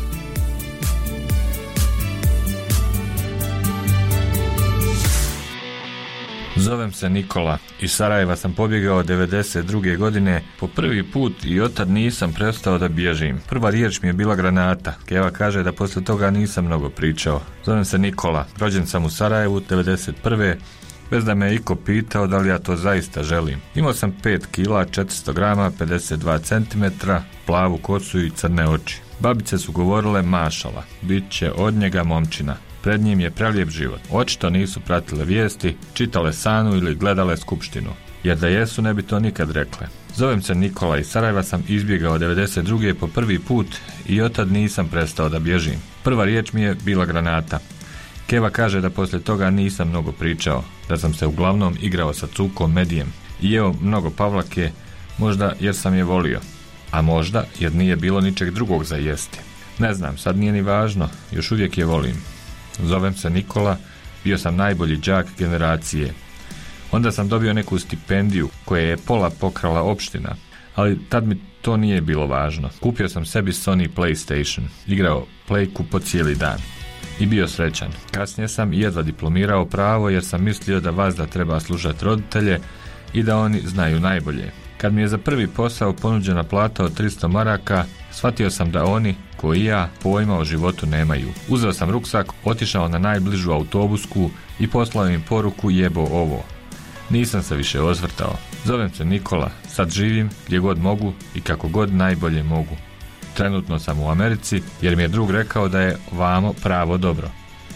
Speaker 15: Zovem se Nikola. Iz Sarajeva sam pobjegao 92. godine po prvi put i otad nisam prestao da bježim. Prva riječ mi je bila granata. Keva kaže da poslije toga nisam mnogo pričao. Zovem se Nikola. Rođen sam u Sarajevu 91. bez da me iko pitao da li ja to zaista želim. Imao sam 5 kila, 400 grama, 52 cm, plavu kosu i crne oči. Babice su govorile mašala, bit će od njega momčina. Pred njim je prelijep život. Očito nisu pratile vijesti, čitale Sanu ili gledale Skupštinu. Jer da jesu ne bi to nikad rekle. Zovem se Nikola, iz Sarajeva sam izbjegao 92. po prvi put i otad nisam prestao da bježim. Prva riječ mi je bila granata. Keva kaže da poslije toga nisam mnogo pričao, da sam se uglavnom igrao sa cukom Medijem i jeo mnogo pavlake, možda jer sam je volio, a možda jer nije bilo ničeg drugog za jesti. Ne znam, sad nije ni važno, još uvijek je volim. Zovem se Nikola, bio sam najbolji đak generacije. Onda sam dobio neku stipendiju koje je pola pokrala opština, ali tad mi to nije bilo važno. Kupio sam sebi Sony PlayStation, igrao playku po cijeli dan i bio srećan. Kasnije sam jedva diplomirao pravo jer sam mislio da vazda treba slušati roditelje i da oni znaju najbolje. Kad mi je za prvi posao ponuđena plata od 300 maraka, shvatio sam da oni, ko i ja, pojma o životu nemaju. Uzeo sam ruksak, otišao na najbližu autobusku i poslao im poruku jebo ovo. Nisam se više ozvrtao. Zovem se Nikola, sad živim gdje god mogu i kako god najbolje mogu. Trenutno sam u Americi jer mi je drug rekao da je vamo pravo dobro.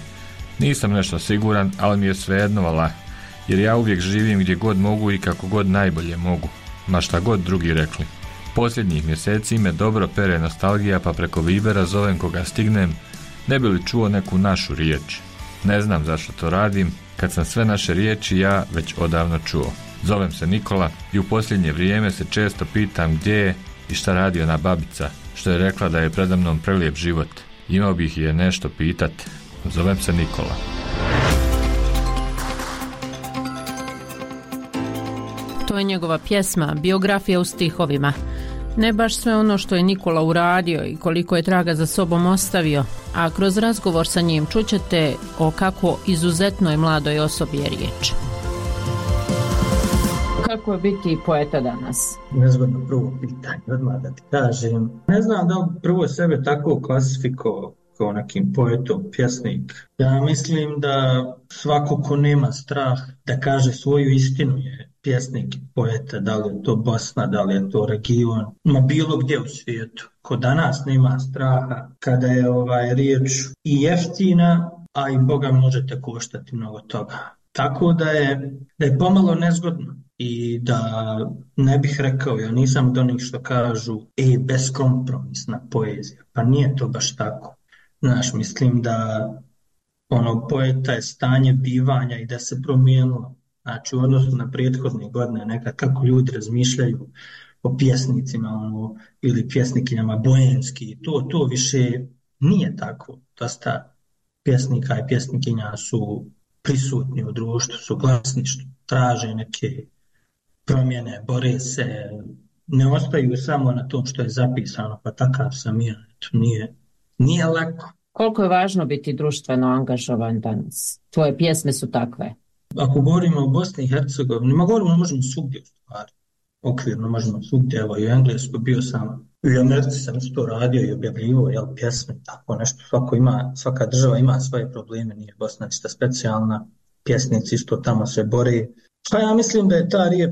Speaker 15: Nisam nešto siguran, ali mi je svejedno vala, jer ja uvijek živim gdje god mogu i kako god najbolje mogu, ma šta god drugi rekli. Posljednjih mjeseci me dobro pere nostalgija, pa preko Vibera zovem koga stignem, ne bi li čuo neku našu riječ. Ne znam zašto to radim, kad sam sve naše riječi ja već odavno čuo. Zovem se Nikola i u posljednje vrijeme se često pitam gdje je i šta radi ona babica, što je rekla da je predamnom prelijep život. Imao bih je nešto pitat. Zovem se Nikola.
Speaker 7: To je njegova pjesma, biografija u stihovima. Ne baš sve ono što je Nikola uradio i koliko je traga za sobom ostavio, a kroz razgovor sa njim čućete o kako izuzetnoj mladoj osobi je riječ. Kako je biti poeta danas?
Speaker 11: Nezgodno prvo pitanje, odmah da ti kažem. Ne znam da li prvo sebe tako klasifikovao kao nekim poetom, pjesnik. Ja mislim da svako ko nema strah da kaže svoju istinu je pjesnik i poeta, da li je to Bosna, da li je to region, ma bilo gdje u svijetu. Ko danas nema straha kada je riječ i jeftina, a i Boga možete koštati mnogo toga. Tako da je pomalo nezgodno i da ne bih rekao, ja nisam od onih što kažu beskompromisna poezija, pa nije to baš tako. Znaš, mislim da poeta je stanje bivanja i da se promijenilo. Znači, u odnosu na prethodne godine, nekad kako ljudi razmišljaju o pjesnicima ili pjesnikinjama boemski, to više nije tako. Dosta pjesnika i pjesnikinja su prisutni u društvu, su glasni, traže neke promjene, bore se, ne ostaju samo na tom što je zapisano, pa takav sam ja. Nije lako.
Speaker 7: Koliko je važno biti društveno angažovan danas? Tvoje pjesme su takve.
Speaker 11: Ako govorimo o Bosni i Hercegovini, možemo svugdje u stvari. Okvirno možemo svugdje, evo i u Engleskoj bio sam, i u Americi sam isto radio i objavljivo pjesme, tako nešto. Svaka država ima svoje probleme, nije Bosna ništa specijalna, pjesnici isto tamo se bore. Pa ja mislim da je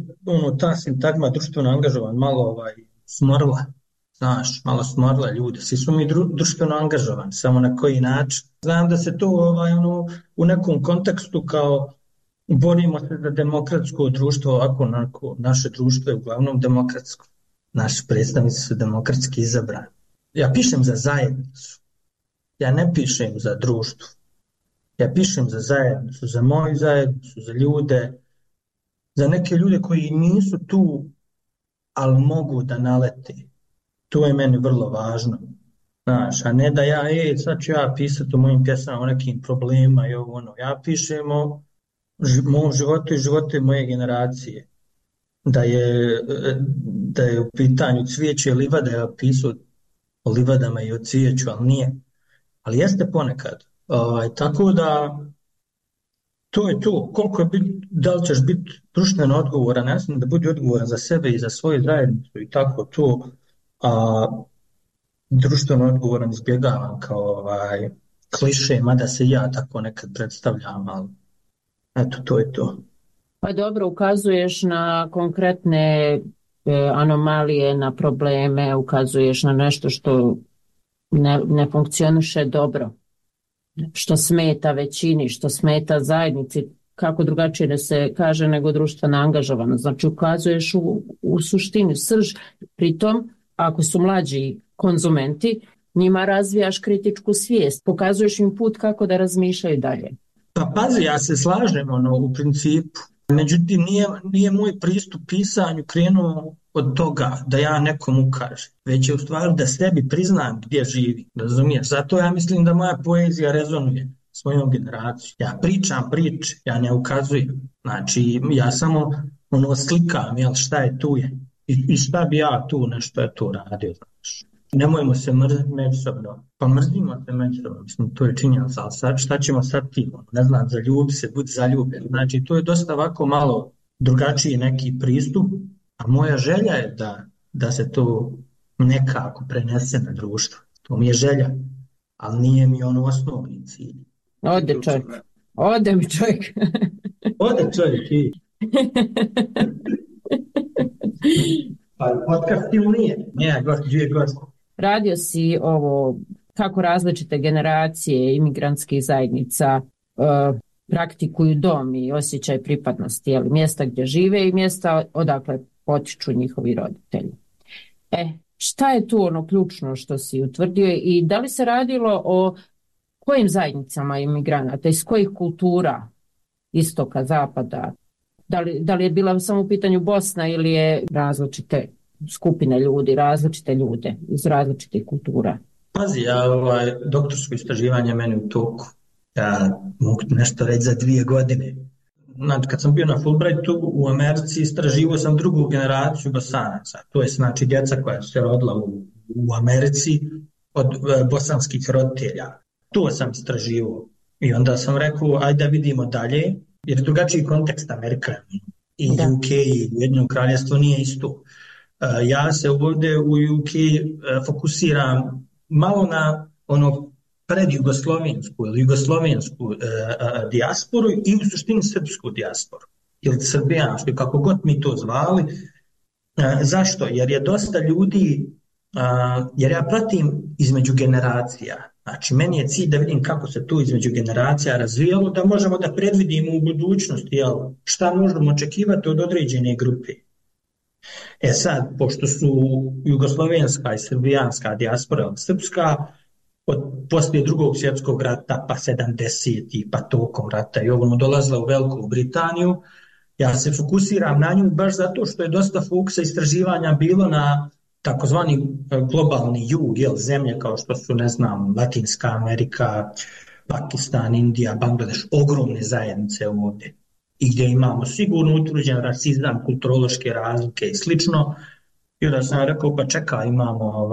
Speaker 11: ta sintagma društveno angažovan malo smorla. Znaš, malo smorla ljude, svi su mi društveno angažovani, samo na koji način. Znam da se to u nekom kontekstu kao borimo se za demokratsko društvo, ovako naše društvo je uglavnom demokratsko. Naši predstavnici su demokratski izabrani. Ja pišem za zajednicu, ja ne pišem za društvo. Ja pišem za zajednicu, za moju zajednicu, za ljude, za neke ljude koji nisu tu, ali mogu da nalete. To je meni vrlo važno. Znaš, a ne da sad ću ja pisati o mojim pjesama o nekim problemima i Ja pišem o mom životu i životu moje generacije. Da je u pitanju cvijeće livada, ja pisao o livadama i o cvijeću, ali nije. Ali jeste ponekad. Tako da to je to. Da li ćeš biti društveno odgovoran, ja mislim da budi odgovoran za sebe i za svoju zajednicu i tako to. A društveno odgovoran izbjegavam kao kliše, mada se ja tako nekad predstavljam, ali eto, to je to.
Speaker 7: Pa dobro, ukazuješ na konkretne anomalije, na probleme, ukazuješ na nešto što ne funkcioniše dobro, što smeta većini, što smeta zajednici, kako drugačije da se kaže nego društvena angažovanost. Znači ukazuješ u suštini srž, pritom ako su mlađi konzumenti, njima razvijaš kritičku svijest, pokazuješ im put kako da razmišljaju dalje.
Speaker 11: Pa pazi, ja se slažem u principu. Međutim, nije moj pristup pisanju krenuo od toga da ja nekom ukažem, već je u stvari da sebi priznam gdje živi, razumiješ? Zato ja mislim da moja poezija rezonuje s mojom generacijom. Ja pričam priče, ja ne ukazujem. Znači, ja samo slikam, šta je tu je. I šta bi ja tu nešto je to radio, znaš. Nemojmo se mrziti međusobno. Pa mrzimo se međusobno, mislim, to je činjenica, ali šta ćemo sad tim? Ne znam, zaljubi se, budi zaljubljen. Znači, to je dosta ovako malo drugačiji neki pristup, a moja želja je da se to nekako prenese na društvo. To mi je želja, ali nije mi osnovni cilj.
Speaker 7: Ode čovjek. Ode mi čovjek.
Speaker 11: Ode čovjek i... Pa podcast ili nije? Nije, dvije godine.
Speaker 7: Radio si ovo, kako različite generacije imigrantskih zajednica praktikuju dom i osjećaj pripadnosti, mjesta gdje žive i mjesta odakle potiču njihovi roditelji. Šta je tu ključno što si utvrdio i da li se radilo o kojim zajednicama imigranata, iz kojih kultura, istoka, zapada? Da li je bila samo u pitanju Bosna ili je različite skupine ljudi, različite ljude iz različitih kultura?
Speaker 11: Pazi, doktorsko istraživanje meni u toku. Ja mogu nešto reći za 2 godine. znači kad sam bio na Fulbrightu u Americi, istraživao sam drugu generaciju Bosanaca. To je znači djeca koja su se rodila u Americi od bosanskih roditelja. To sam istraživao. I onda sam rekao, ajde da vidimo dalje, jer drugačiji kontekst Amerika i UK i Ujedinjeno kraljevstvo nije isto. Ja se ovdje u UK fokusiram malo na ono predjugoslovensku ili jugoslovensku dijasporu i u suštini srpsku dijasporu ili srbijansku, kako god mi to zvali. Zašto? Jer je dosta ljudi, jer ja pratim između generacija. Znači, meni je cilj da vidim kako se to između generacija razvijalo, da možemo da predvidimo u budućnosti šta možemo očekivati od određene grupe. Sad, pošto su jugoslovenska i srbijanska dijaspora, srpska, poslije Drugog svjetskog rata, pa 70. pa tokom rata i ovo dolazila u Veliku Britaniju, ja se fokusiram na nju baš zato što je dosta fokusa istraživanja bilo na takozvani globalni jug, zemlje kao što su, ne znam, Latinska Amerika, Pakistan, Indija, Bangladeš, ogromne zajednice ovdje. I gdje imamo sigurno utvrđen rasizam, kulturološke razlike i slično. I onda sam rekao, pa čekaj, imamo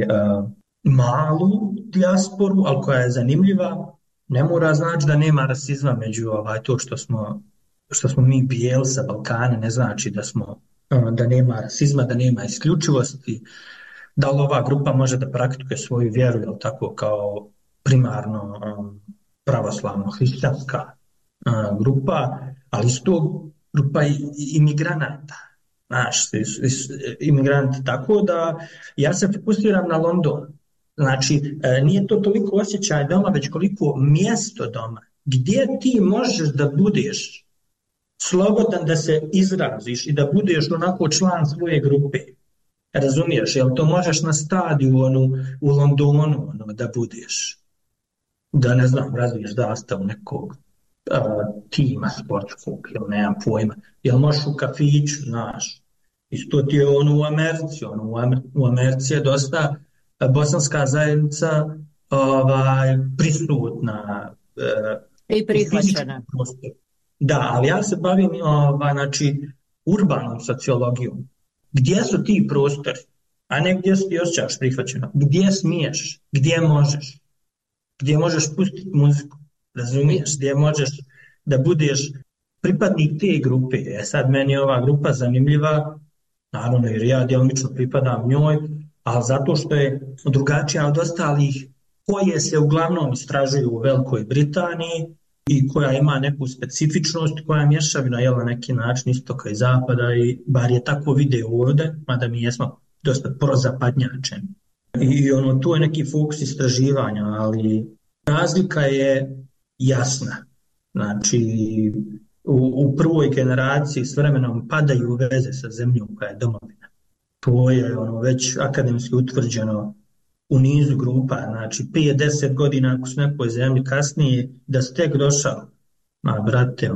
Speaker 11: malu dijasporu, ali koja je zanimljiva. Ne mora znači da nema rasizma među to što smo mi bijeli sa Balkana, ne znači da nema rasizma, da nema isključivosti, da li ova grupa može da praktikuje svoju vjeru, jel tako, kao primarno pravoslavno hrišćanska grupa, ali isto grupa imigranata, imigranti, tako da ja se fokusiram na London. Znači, nije to toliko osjećaj doma, već koliko mjesto doma, gdje ti možeš da budeš slobodan da se izraziš i da budeš onako član svoje grupe. Razumiješ, jel to možeš na stadionu u Londonu da budeš, da ne znam, razviješ zastavu nekog tima sportskog, jel nemam pojma, jel možeš u kafiću, znaš, isto ti je u Americi, u Americi je dosta bosanska zajednica prisutna
Speaker 7: i prihvaćena.
Speaker 11: Da, ali ja se bavim urbanom sociologijom. Gdje su ti prostori, a ne gdje se ti osjećaš prihvaćeno? Gdje smiješ? Gdje možeš pustiti muziku? Razumiješ? Gdje možeš da budeš pripadnik te grupe? Sad meni je ova grupa zanimljiva, naravno jer ja djelomično pripadam njoj, ali zato što je drugačija od ostalih koje se uglavnom istražuju u Velikoj Britaniji i koja ima neku specifičnost, koja je mješavina na neki način istoka i zapada, i bar je tako video ovdje, mada mi jesmo dosta prozapadnjačeni. I tu je neki fokus istraživanja, ali razlika je jasna. Znači, u prvoj generaciji s vremenom padaju veze sa zemljom koja je domovina. To je već akademski utvrđeno u nizu grupa, znači 5-10 godina ako su nekoj zemlji kasnije, da ste tek došao, brate,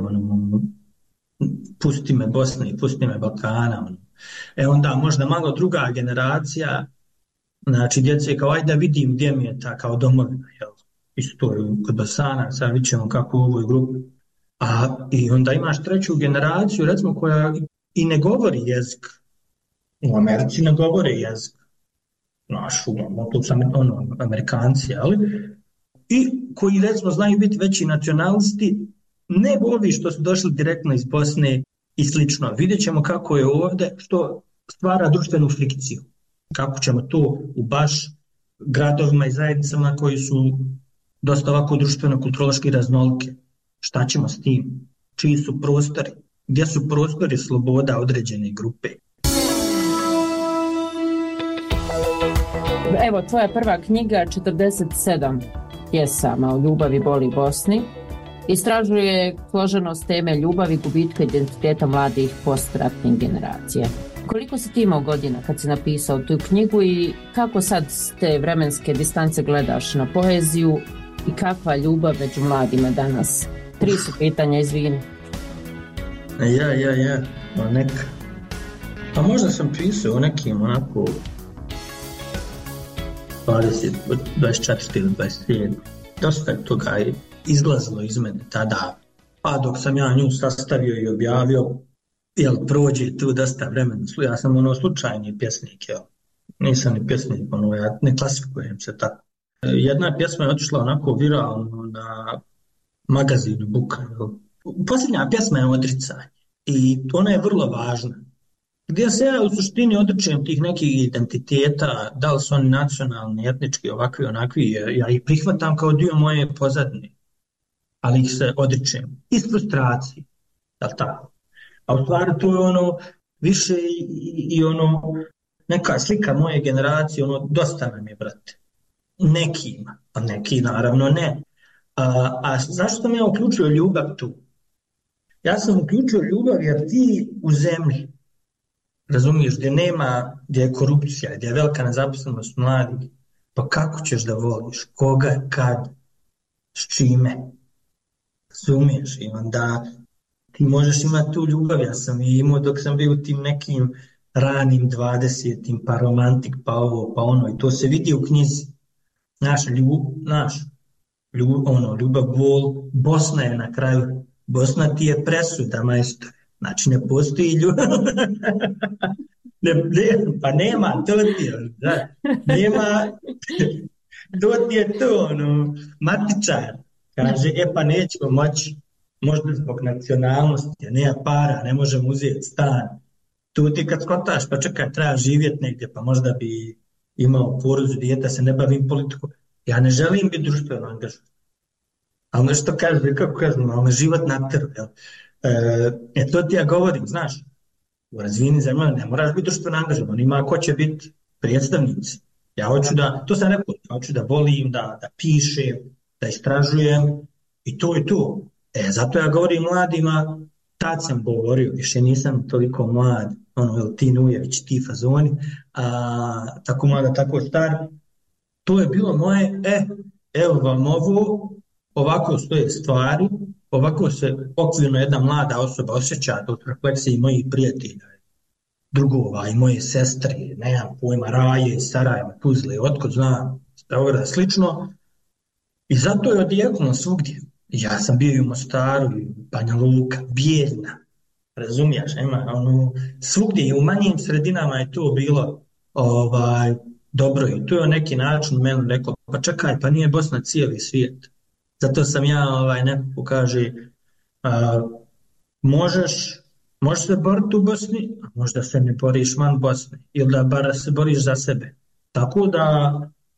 Speaker 11: pusti me Bosne i pusti me Balkana. Onda možda malo druga generacija, znači djece kao ajde da vidim gdje mi je ta kao domovina, isto kod Bosanaca, vidit ćemo kako u ovoj grupi. I onda imaš treću generaciju, recimo, koja i ne govori jezik. U Americi ne govore jezik. Tu su Amerikanci, ali i koji recimo znaju biti veći nacionalisti, ne ovi što su došli direktno iz Bosne i slično. Vidjet ćemo kako je ovdje, što stvara društvenu frikciju. Kako ćemo to u baš gradovima i zajednicama koji su dosta ovako društveno-kulturološki raznolike. Šta ćemo s tim? Čiji su prostori? Gdje su prostori sloboda određene grupe?
Speaker 7: Evo, tvoja prva knjiga, 47 pjesama o ljubavi, boli i Bosni, istražuje složenost teme ljubavi, gubitka identiteta mladih postratnih generacija. Koliko si ti imao godina kad si napisao tu knjigu i kako sad s te vremenske distance gledaš na poeziju i kakva ljubav među mladima danas? 3 su pitanja, izvini.
Speaker 11: Neka. Pa možda sam pisao o nekim onako 24 ili 27. Dosta je toga izlazilo iz mene tada. Pa dok sam ja nju sastavio i objavio, jel prođe tu dosta vremena. Ja sam slučajni pjesnik, jel. Nisam ni pjesnik, ja ne klasifikujem se tako. Jedna pjesma je otišla onako viralno na magazinu Buka. Posljednja pjesma je Odricanje i ona je vrlo važna. Gdje se ja u suštini odričem tih nekih identiteta, da li su oni nacionalni, etnički, ovakvi, onakvi, ja ih prihvatam kao dio moje pozadine, ali ih se odričem. Iz frustracije, jel tako? A u stvari to je više i neka slika moje generacije, dosta nam je, brate. Nekima, a neki naravno ne. A zašto sam ja uključio ljubav tu? Ja sam uključio ljubav jer ti u zemlji, razumiješ, gdje je korupcija, gdje je velika nezaposlenost mladih, pa kako ćeš da voliš, koga, kad, s čime, razumiješ, i onda ti možeš imati tu ljubav, ja sam je imao dok sam bio u tim nekim ranim 20-im, pa romantik, pa ovo, pa ono, i to se vidi u knjizi. Ljubav, bol, Bosna je na kraju, Bosna ti je presuda, majstore. Znači ne postoji ljubav, pa nema, to ti je, da, nema, to ti je to, matičar, kaže, pa nećemo moći, možda zbog nacionalnosti, nema para, ne možemo uzeti stan, tu ti kad skotaš, pa čekaj, treba živjeti negdje, pa možda bi imao porodicu, dijete, se ne bavim politikom, ja ne želim biti društveno angažovan, ali nešto kaže, kako kažem, ali život natero, jel? To ti ja govorim, znaš, u razvijenim zemljama ne moraš biti društveno angažovan, ima ko će biti predstavnici. Ja hoću da, to sam rekao, hoću da volim, da pišem, da istražujem i to je to. Zato ja govorim mladima, tad sam govorio, više nisam toliko mlad, ti Nujević, ti fazoni, tako mlada, tako star, to je bilo moje, evo vam ovo, ovako stoje stvari, ovako se okvirno jedna mlada osoba osjeća od refleksije mojih prijatelja, drugova i moje sestre, nemam pojma, Raje, Sarajeva, Tuzle, otkud znam, Beograda, slično. I zato je odjeknulo svugdje. Ja sam bio i u Mostaru, i u Banja Luka, Bijeljna, razumiješ, svugdje i u manjim sredinama je to bilo dobro i to je na neki način meni rekao, pa čekaj, pa nije Bosna cijeli svijet. Zato sam ja nekako kaže, možeš se boriti u Bosni, a možda se ne boriš van Bosne, ili da bar se boriš za sebe. Tako da,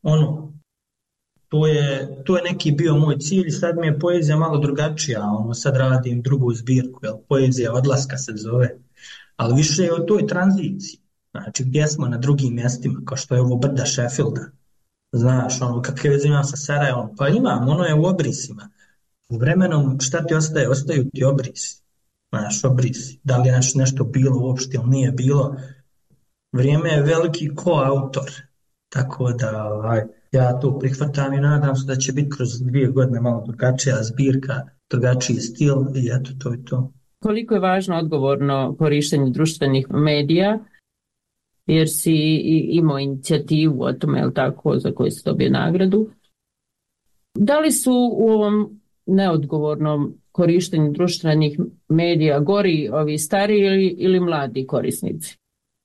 Speaker 11: to je neki bio moj cilj, sad mi je poezija malo drugačija, sad radim drugu zbirku, poezija odlaska se zove, ali više je o toj tranziciji, znači gdje smo na drugim mjestima, kao što je ovo brda Sheffielda. Znaš, kakve veze imam sa Sarajevom? Pa imam, ono je u obrisima. U vremenom šta ti ostaje? Ostaju ti obrisi. Znaš, obrisi. Da li je nešto bilo uopšte ili nije bilo? Vrijeme je veliki koautor. Tako da ja to prihvatam i nadam se da će biti kroz 2 godine malo drugačija zbirka, drugačiji stil i eto, to je to.
Speaker 7: Koliko je važno odgovorno korištenje društvenih medija? Jer si imao inicijativu o tome, jel tako, za koju si dobio nagradu. Da li su u ovom neodgovornom korištenju društvenih medija gori ovi stariji ili mladi korisnici?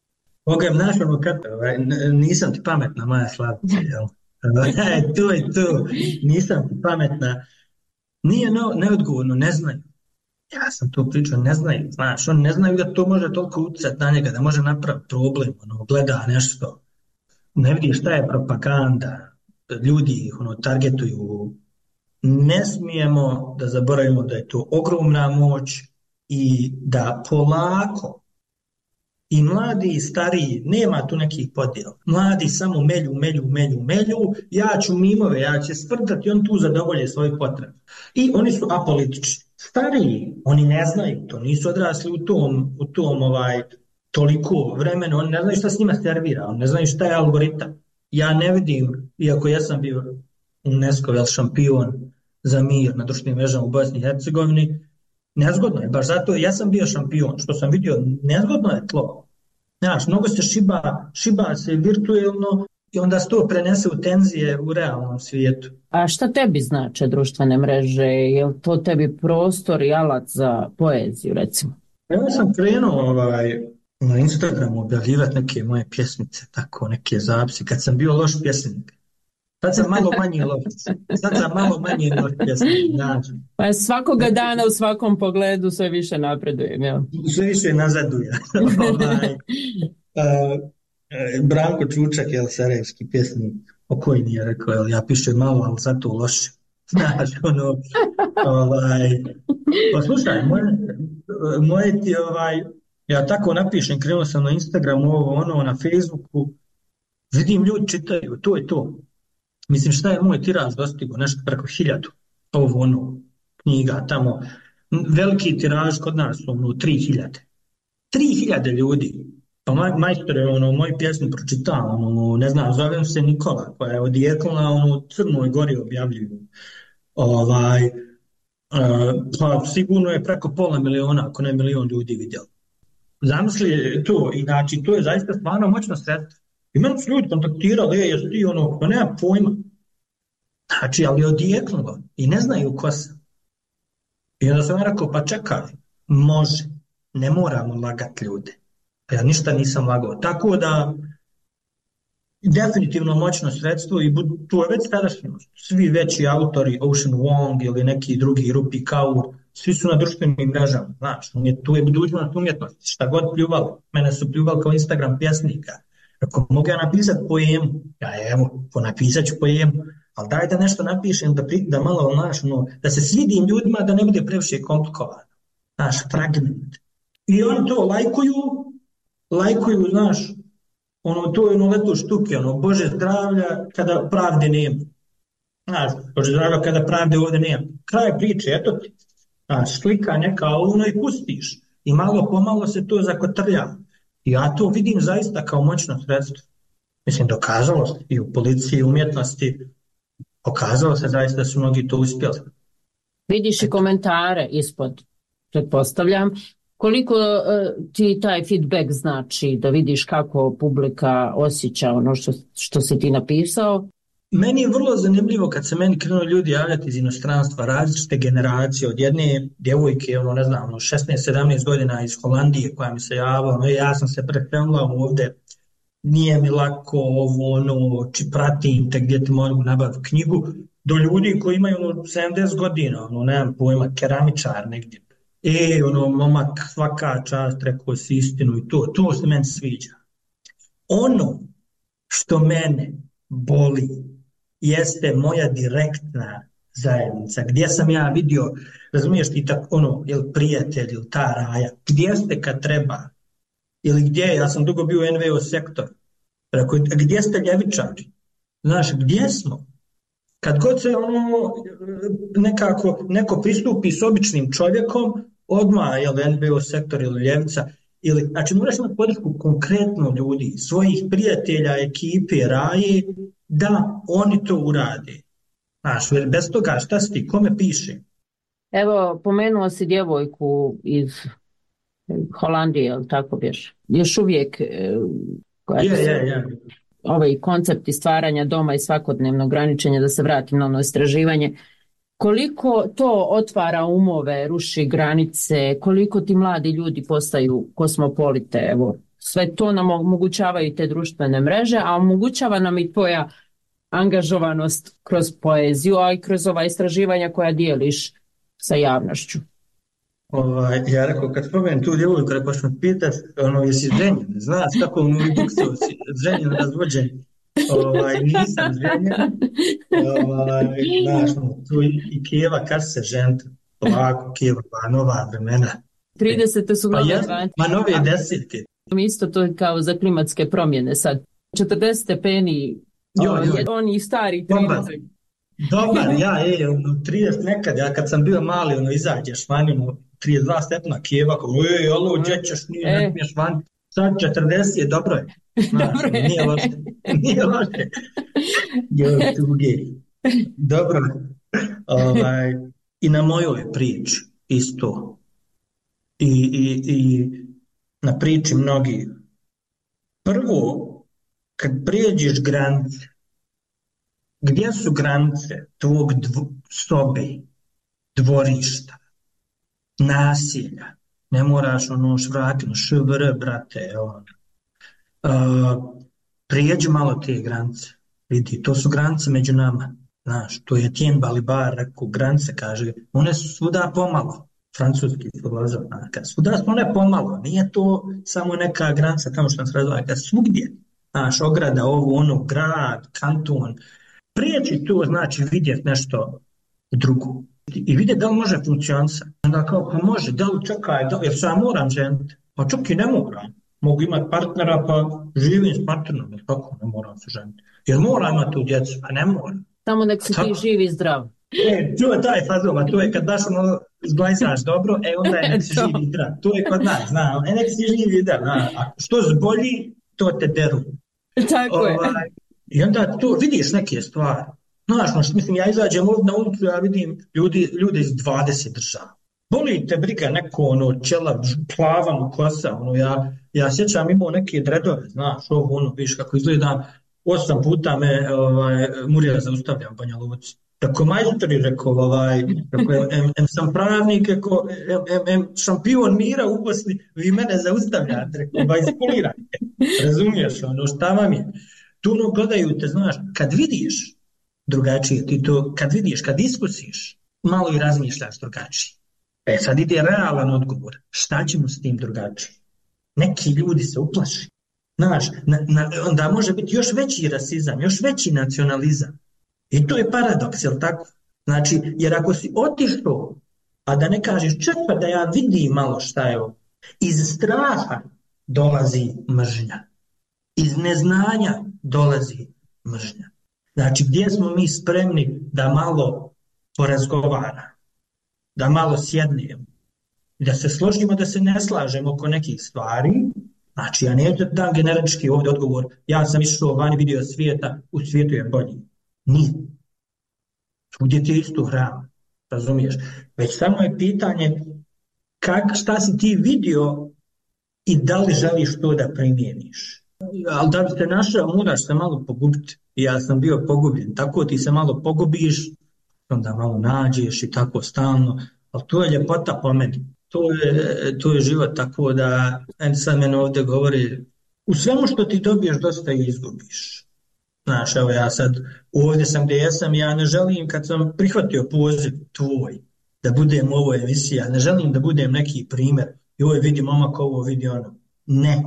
Speaker 11: Nisam ti pametna, moja slavica, jel? Tu je tu, nisam ti pametna. Nije neodgovorno, ne znaju. Ja sam tu pričao, ne znaju, znaš, oni ne znaju da to može toliko utjecati na njega, da može napraviti problem, gleda nešto, ne vidi šta je propaganda, ljudi ih targetuju. Ne smijemo da zaboravimo da je to ogromna moć i da polako i mladi i stariji, nema tu nekih podjela. Mladi samo melju, ja ću mimove, ja ću sprdati, on tu zadovolje svoje potrebe. I oni su apolitični. Stariji, oni ne znaju to, nisu odrasli u tom toliko vremena, oni ne znaju šta s njima servira, oni ne znaju šta je algoritam. Ja ne vidim, iako ja sam bio UNESCO šampion za mir na društvenim mrežama u Bosni i Hercegovini, nezgodno je, baš zato ja sam bio šampion, što sam vidio, nezgodno je tlo. Znaš, mnogo se šiba se virtuelno, i onda se to prenese u tenzije u realnom svijetu.
Speaker 7: A šta tebi znače društvene mreže? Je li to tebi prostor i alat za poeziju, recimo?
Speaker 11: Ja sam krenuo na Instagramu objavljivati neke moje pjesmice, tako neke zapisi, kad sam bio loš pjesnik. Sad sam malo manje loš pjesnik. Znači.
Speaker 7: Pa svakoga dana u svakom pogledu sve više napredujem, jel?
Speaker 11: Sve više nazaduje. Branko Čučak, sarajevski pjesnik, pokojni je rekao, ja pišem malo, ali zato loše. Znaš, pa slušaj, moje ti, ja tako napišem, krenuo sam na Instagramu, na Facebooku, vidim ljudi čitaju, to je to. Mislim, šta je moj tiraž dostigo? Nešto preko 1000, knjiga tamo. Veliki tiraž kod nas, 3000. 3000 ljudi. Pa majstor je moju pjesmu pročitao, ne znam, zovem se Nikola, koja je odjekla, u Crnoj Gori objavljuju. Pa sigurno je preko 500.000, ako ne 1 milion ljudi vidjeli. Zamisli to, i znači to je zaista stvarno moćno sredstvo. I meni su ljudi kontaktirali, jesi ti pa nema pojma. Znači, ali je odjeknulo i ne znaju ko sam. I onda sam rekao, pa čekaj, može, ne moramo lagati ljude. Ja ništa nisam lagao. Tako da, definitivno moćno sredstvo i to je već sadašnjost. Svi veći autori, Ocean Wong ili neki drugi, Rupi Kaur, svi su na društvenim mrežama. Znaš, tu je budućnost umjetnosti. Šta god pljuvali. Mene su pljuvali kao Instagram pjesnika. Ako mogu ja napisati poemu, napisat ću poemu, ali daj da nešto napišem, da malo, da se svidim ljudima, da ne bude previše komplikovano. Znaš, fragment. I oni to lajkuju, znaš, to je leto štuke, Bože zdravlja kada pravde nema. Znaš, Bože zdravlja kada pravde ovdje nema. Kraj priče, eto ti. Znaš, slika neka i pustiš. I malo pomalo se to zakotrlja. Ja to vidim zaista kao moćno sredstvo. Mislim, dokazalo se i u policiji, umjetnosti, pokazalo se zaista da su mnogi to uspjeli.
Speaker 7: Vidiš i komentare ispod, pretpostavljam. Koliko ti taj feedback znači da vidiš kako publika osjeća ono što si ti napisao?
Speaker 11: Meni je vrlo zanimljivo kad se meni krenuli ljudi javljati iz inostranstva, različite generacije, od jedne djevojke, 16-17 godina iz Holandije koja mi se javila, ja sam se prekrenula ovdje, nije mi lako pratim te gdje ti mogu nabaviti knjigu, do ljudi koji imaju 70 godina, nemam pojma, keramičar negdje. Momak, svaka čast, rekao si istinu i to se meni sviđa. Ono što mene boli jeste moja direktna zajednica, gdje sam ja vidio, razumiješ ti tako, ili prijatelj, ili ta raja, gdje ste kad treba, ili gdje, ja sam dugo bio u NVO sektor, gdje ste ljevičari, znaš, gdje smo? Kad god se neko pristupi s običnim čovjekom, odmah, NVO sektor ili ljevica, znači moraš imati podršku konkretno ljudi, svojih prijatelja, ekipe, raje, da oni to urade. Znaš, jer bez toga šta si ti, kome piše?
Speaker 7: Evo, pomenuo si djevojku iz Holandije, ali tako bješ? Još uvijek ovaj koncept stvaranja doma i svakodnevno graničenja, da se vratim na ono istraživanje. Koliko to otvara umove, ruši granice, koliko ti mladi ljudi postaju kosmopolite, evo, sve to nam omogućavaju te društvene mreže, a omogućava nam i tvoja angažovanost kroz poeziju, a i kroz ova istraživanja koja dijeliš sa javnošću.
Speaker 11: Ja rekao, kad spomenem tu djevojku, rekao što me pitaš, jesi ženjen, znaš kako buksu si, ženjen, razvođen. Nisam ženjen, znaš, tu i Kijeva, kad se žent, polako Kijeva, pa nova vremena.
Speaker 7: 30. su nove 20.
Speaker 11: Ma nove desetke.
Speaker 7: Isto to kao za klimatske promjene sad. 40 stepeni, oni stari 30.
Speaker 11: Dobar, 30 nekad, ja kad sam bio mali, izađeš vani, 32 stepena Kijeva, alo, gdje ćeš, ne smiješ vani. Sad 40 je, dobro je. Nije loše. Dobro. I na mojoj priči isto. I na priči mnogi. Prvo, kad prijeđeš granice, gdje su granice tvog sobe, dvorišta, nasilja, ne moraš švrakno, švr, brate, prijeđi malo te granice, vidi, to su granice među nama, znaš, to je Tien Balibar rekao, granice, kaže, one su svuda pomalo, francuski filozov, svuda su one pomalo, nije to samo neka granica tamo što nas razvoja, svugdje, znaš, ograda, ovo, ono, grad, kanton, prijeći to znači vidjeti nešto drugo i vidjeti da li može funkcionisati. Onda kao, pa može, da li čekaj, jer se ja moram ženiti, pa čak i ne moram. Mogu imati partnera, pa živim s partnerom, jer kako ne moram se ženiti. Jer moram imati tu djecu, a ne moram.
Speaker 7: Samo nek si ti živi i zdrav.
Speaker 11: To je taj fazova, to je kad baš zglajsaš dobro, onda je nek si živi i zdrav. To je kod nas, nek si živi i zdrav. A što zbolji, to te deru.
Speaker 7: Tako je.
Speaker 11: I onda tu vidiš neke stvari. Znaš, mislim, ja izađem ovdje na ulicu, ja vidim ljude iz 20 država. Boli te briga neko, čela, plavan kosa, ja sjećam imao neke dredove, znaš, viš kako izgledam, 8 puta me Murija zaustavljam u Banja Luci. Tako majstori rekao, sam pravnik, šampion mira u Bosni, vi mene zaustavljate, rekao, iskulirajte, razumiješ, šta vam je? Tu gledaju te, znaš, kad vidiš drugačije, ti to, kad iskusiš, malo i razmišljaš drugačije. Sad ide realan odgovor, šta ćemo s tim drugačije? Neki ljudi se uplaši. Znaš, onda može biti još veći rasizam, još veći nacionalizam. I to je paradoks, jel tako? Znači, jer ako si otišao, a da ne kažeš, pa da ja vidim malo šta je ovo, iz straha dolazi mržnja. Iz neznanja dolazi mržnja. Znači, gdje smo mi spremni da malo porazgovaramo, da malo sjednemo, da se složimo, da se ne slažemo oko nekih stvari. Znači, ja neću da dam generički ovdje odgovor, ja sam išao vani vidio svijeta, u svijetu je bolji. Nije. Svugdje ti je isto hrana, razumiješ? Već samo je pitanje šta si ti vidio i da li želiš to da primjeniš. Ali da bi se našao, moraš se malo pogubiti. Ja sam bio pogubljen. Tako ti se malo pogubiš, onda malo nađeš i tako stalno. Ali to je ljepota po meni. To je život, tako da sad meni ovdje govori u svemu što ti dobiješ dosta i izgubiš. Znaš, evo ja sad ovdje sam gdje jesam, ja ne želim kad sam prihvatio poziv tvoj da budem u ovoj emisiji, ja ne želim da budem neki primjer. Joj, vidi momak ovo, vidi ono. Ne.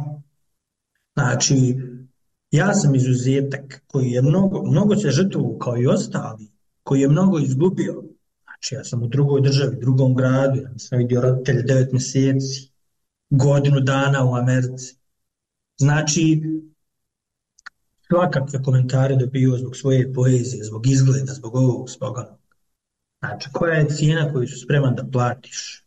Speaker 11: Znači, ja sam izuzetak koji je mnogo se žrtvovao kao i ostali, koji je mnogo izgubio. Znači, ja sam u drugoj državi, drugom gradu, ja sam vidio roditelje 9 mjeseci, godinu dana u Americi. Znači, svakakve komentare dobio zbog svoje poezije, zbog izgleda, zbog ovog, zbog onog. Znači, koja je cijena koju su spreman da platiš?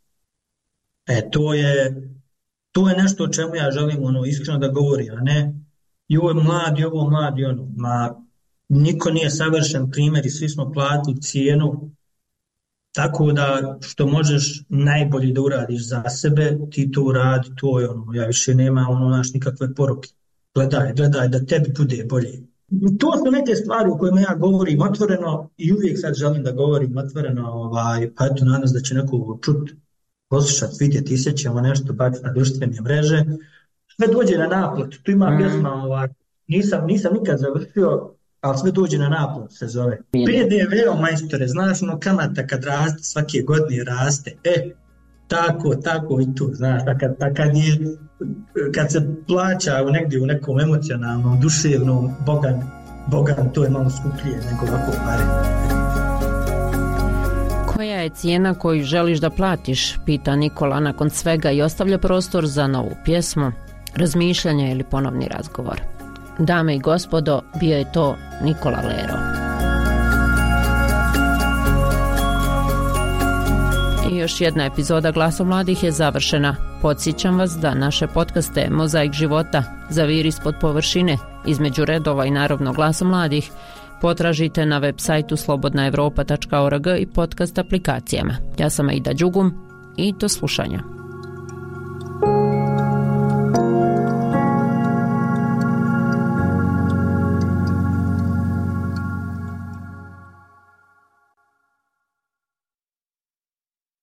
Speaker 11: To je nešto o čemu ja želim iskreno da govorim, a ne joj mladi, ovo mladi, ono. Niko nije savršen primjer i svi smo platili cijenu, tako da što možeš najbolje da uradiš za sebe, ti to uradi, to je ono, ja više nema nikakve poruke. Gledaj da tebi bude bolje. To su neke stvari u kojima ja govorim otvoreno i uvijek sad želim da govorim otvoreno, pa eto nadam se da će neko čuti, poslušati, vidjeti, isjećamo nešto, baciti na društvene mreže. Sve dođe na naplatu, tu ima pjesma, nisam nikad završio, ali sve dođe na naplatu se zove. PDV, majstore, znaš kamata kad raste, svake godine raste, tako i tu, znaš, kad se plaća negdje u nekom emocionalnom, duševnom, bogan, to je malo skuplje nego ovako pare.
Speaker 7: Koja je cijena koju želiš da platiš, pita Nikola nakon svega i ostavlja prostor za novu pjesmu, razmišljanje ili ponovni razgovor. Dame i gospodo, bio je to Nikola Lero. I još jedna epizoda Glasa mladih je završena. Podsjećam vas da naše podcaste Mozaik života, Zavir ispod površine, Između redova i naravno Glasa mladih potražite na web sajtu slobodnaevropa.org i podcast aplikacijama. Ja sam Aida Đugum i do slušanja.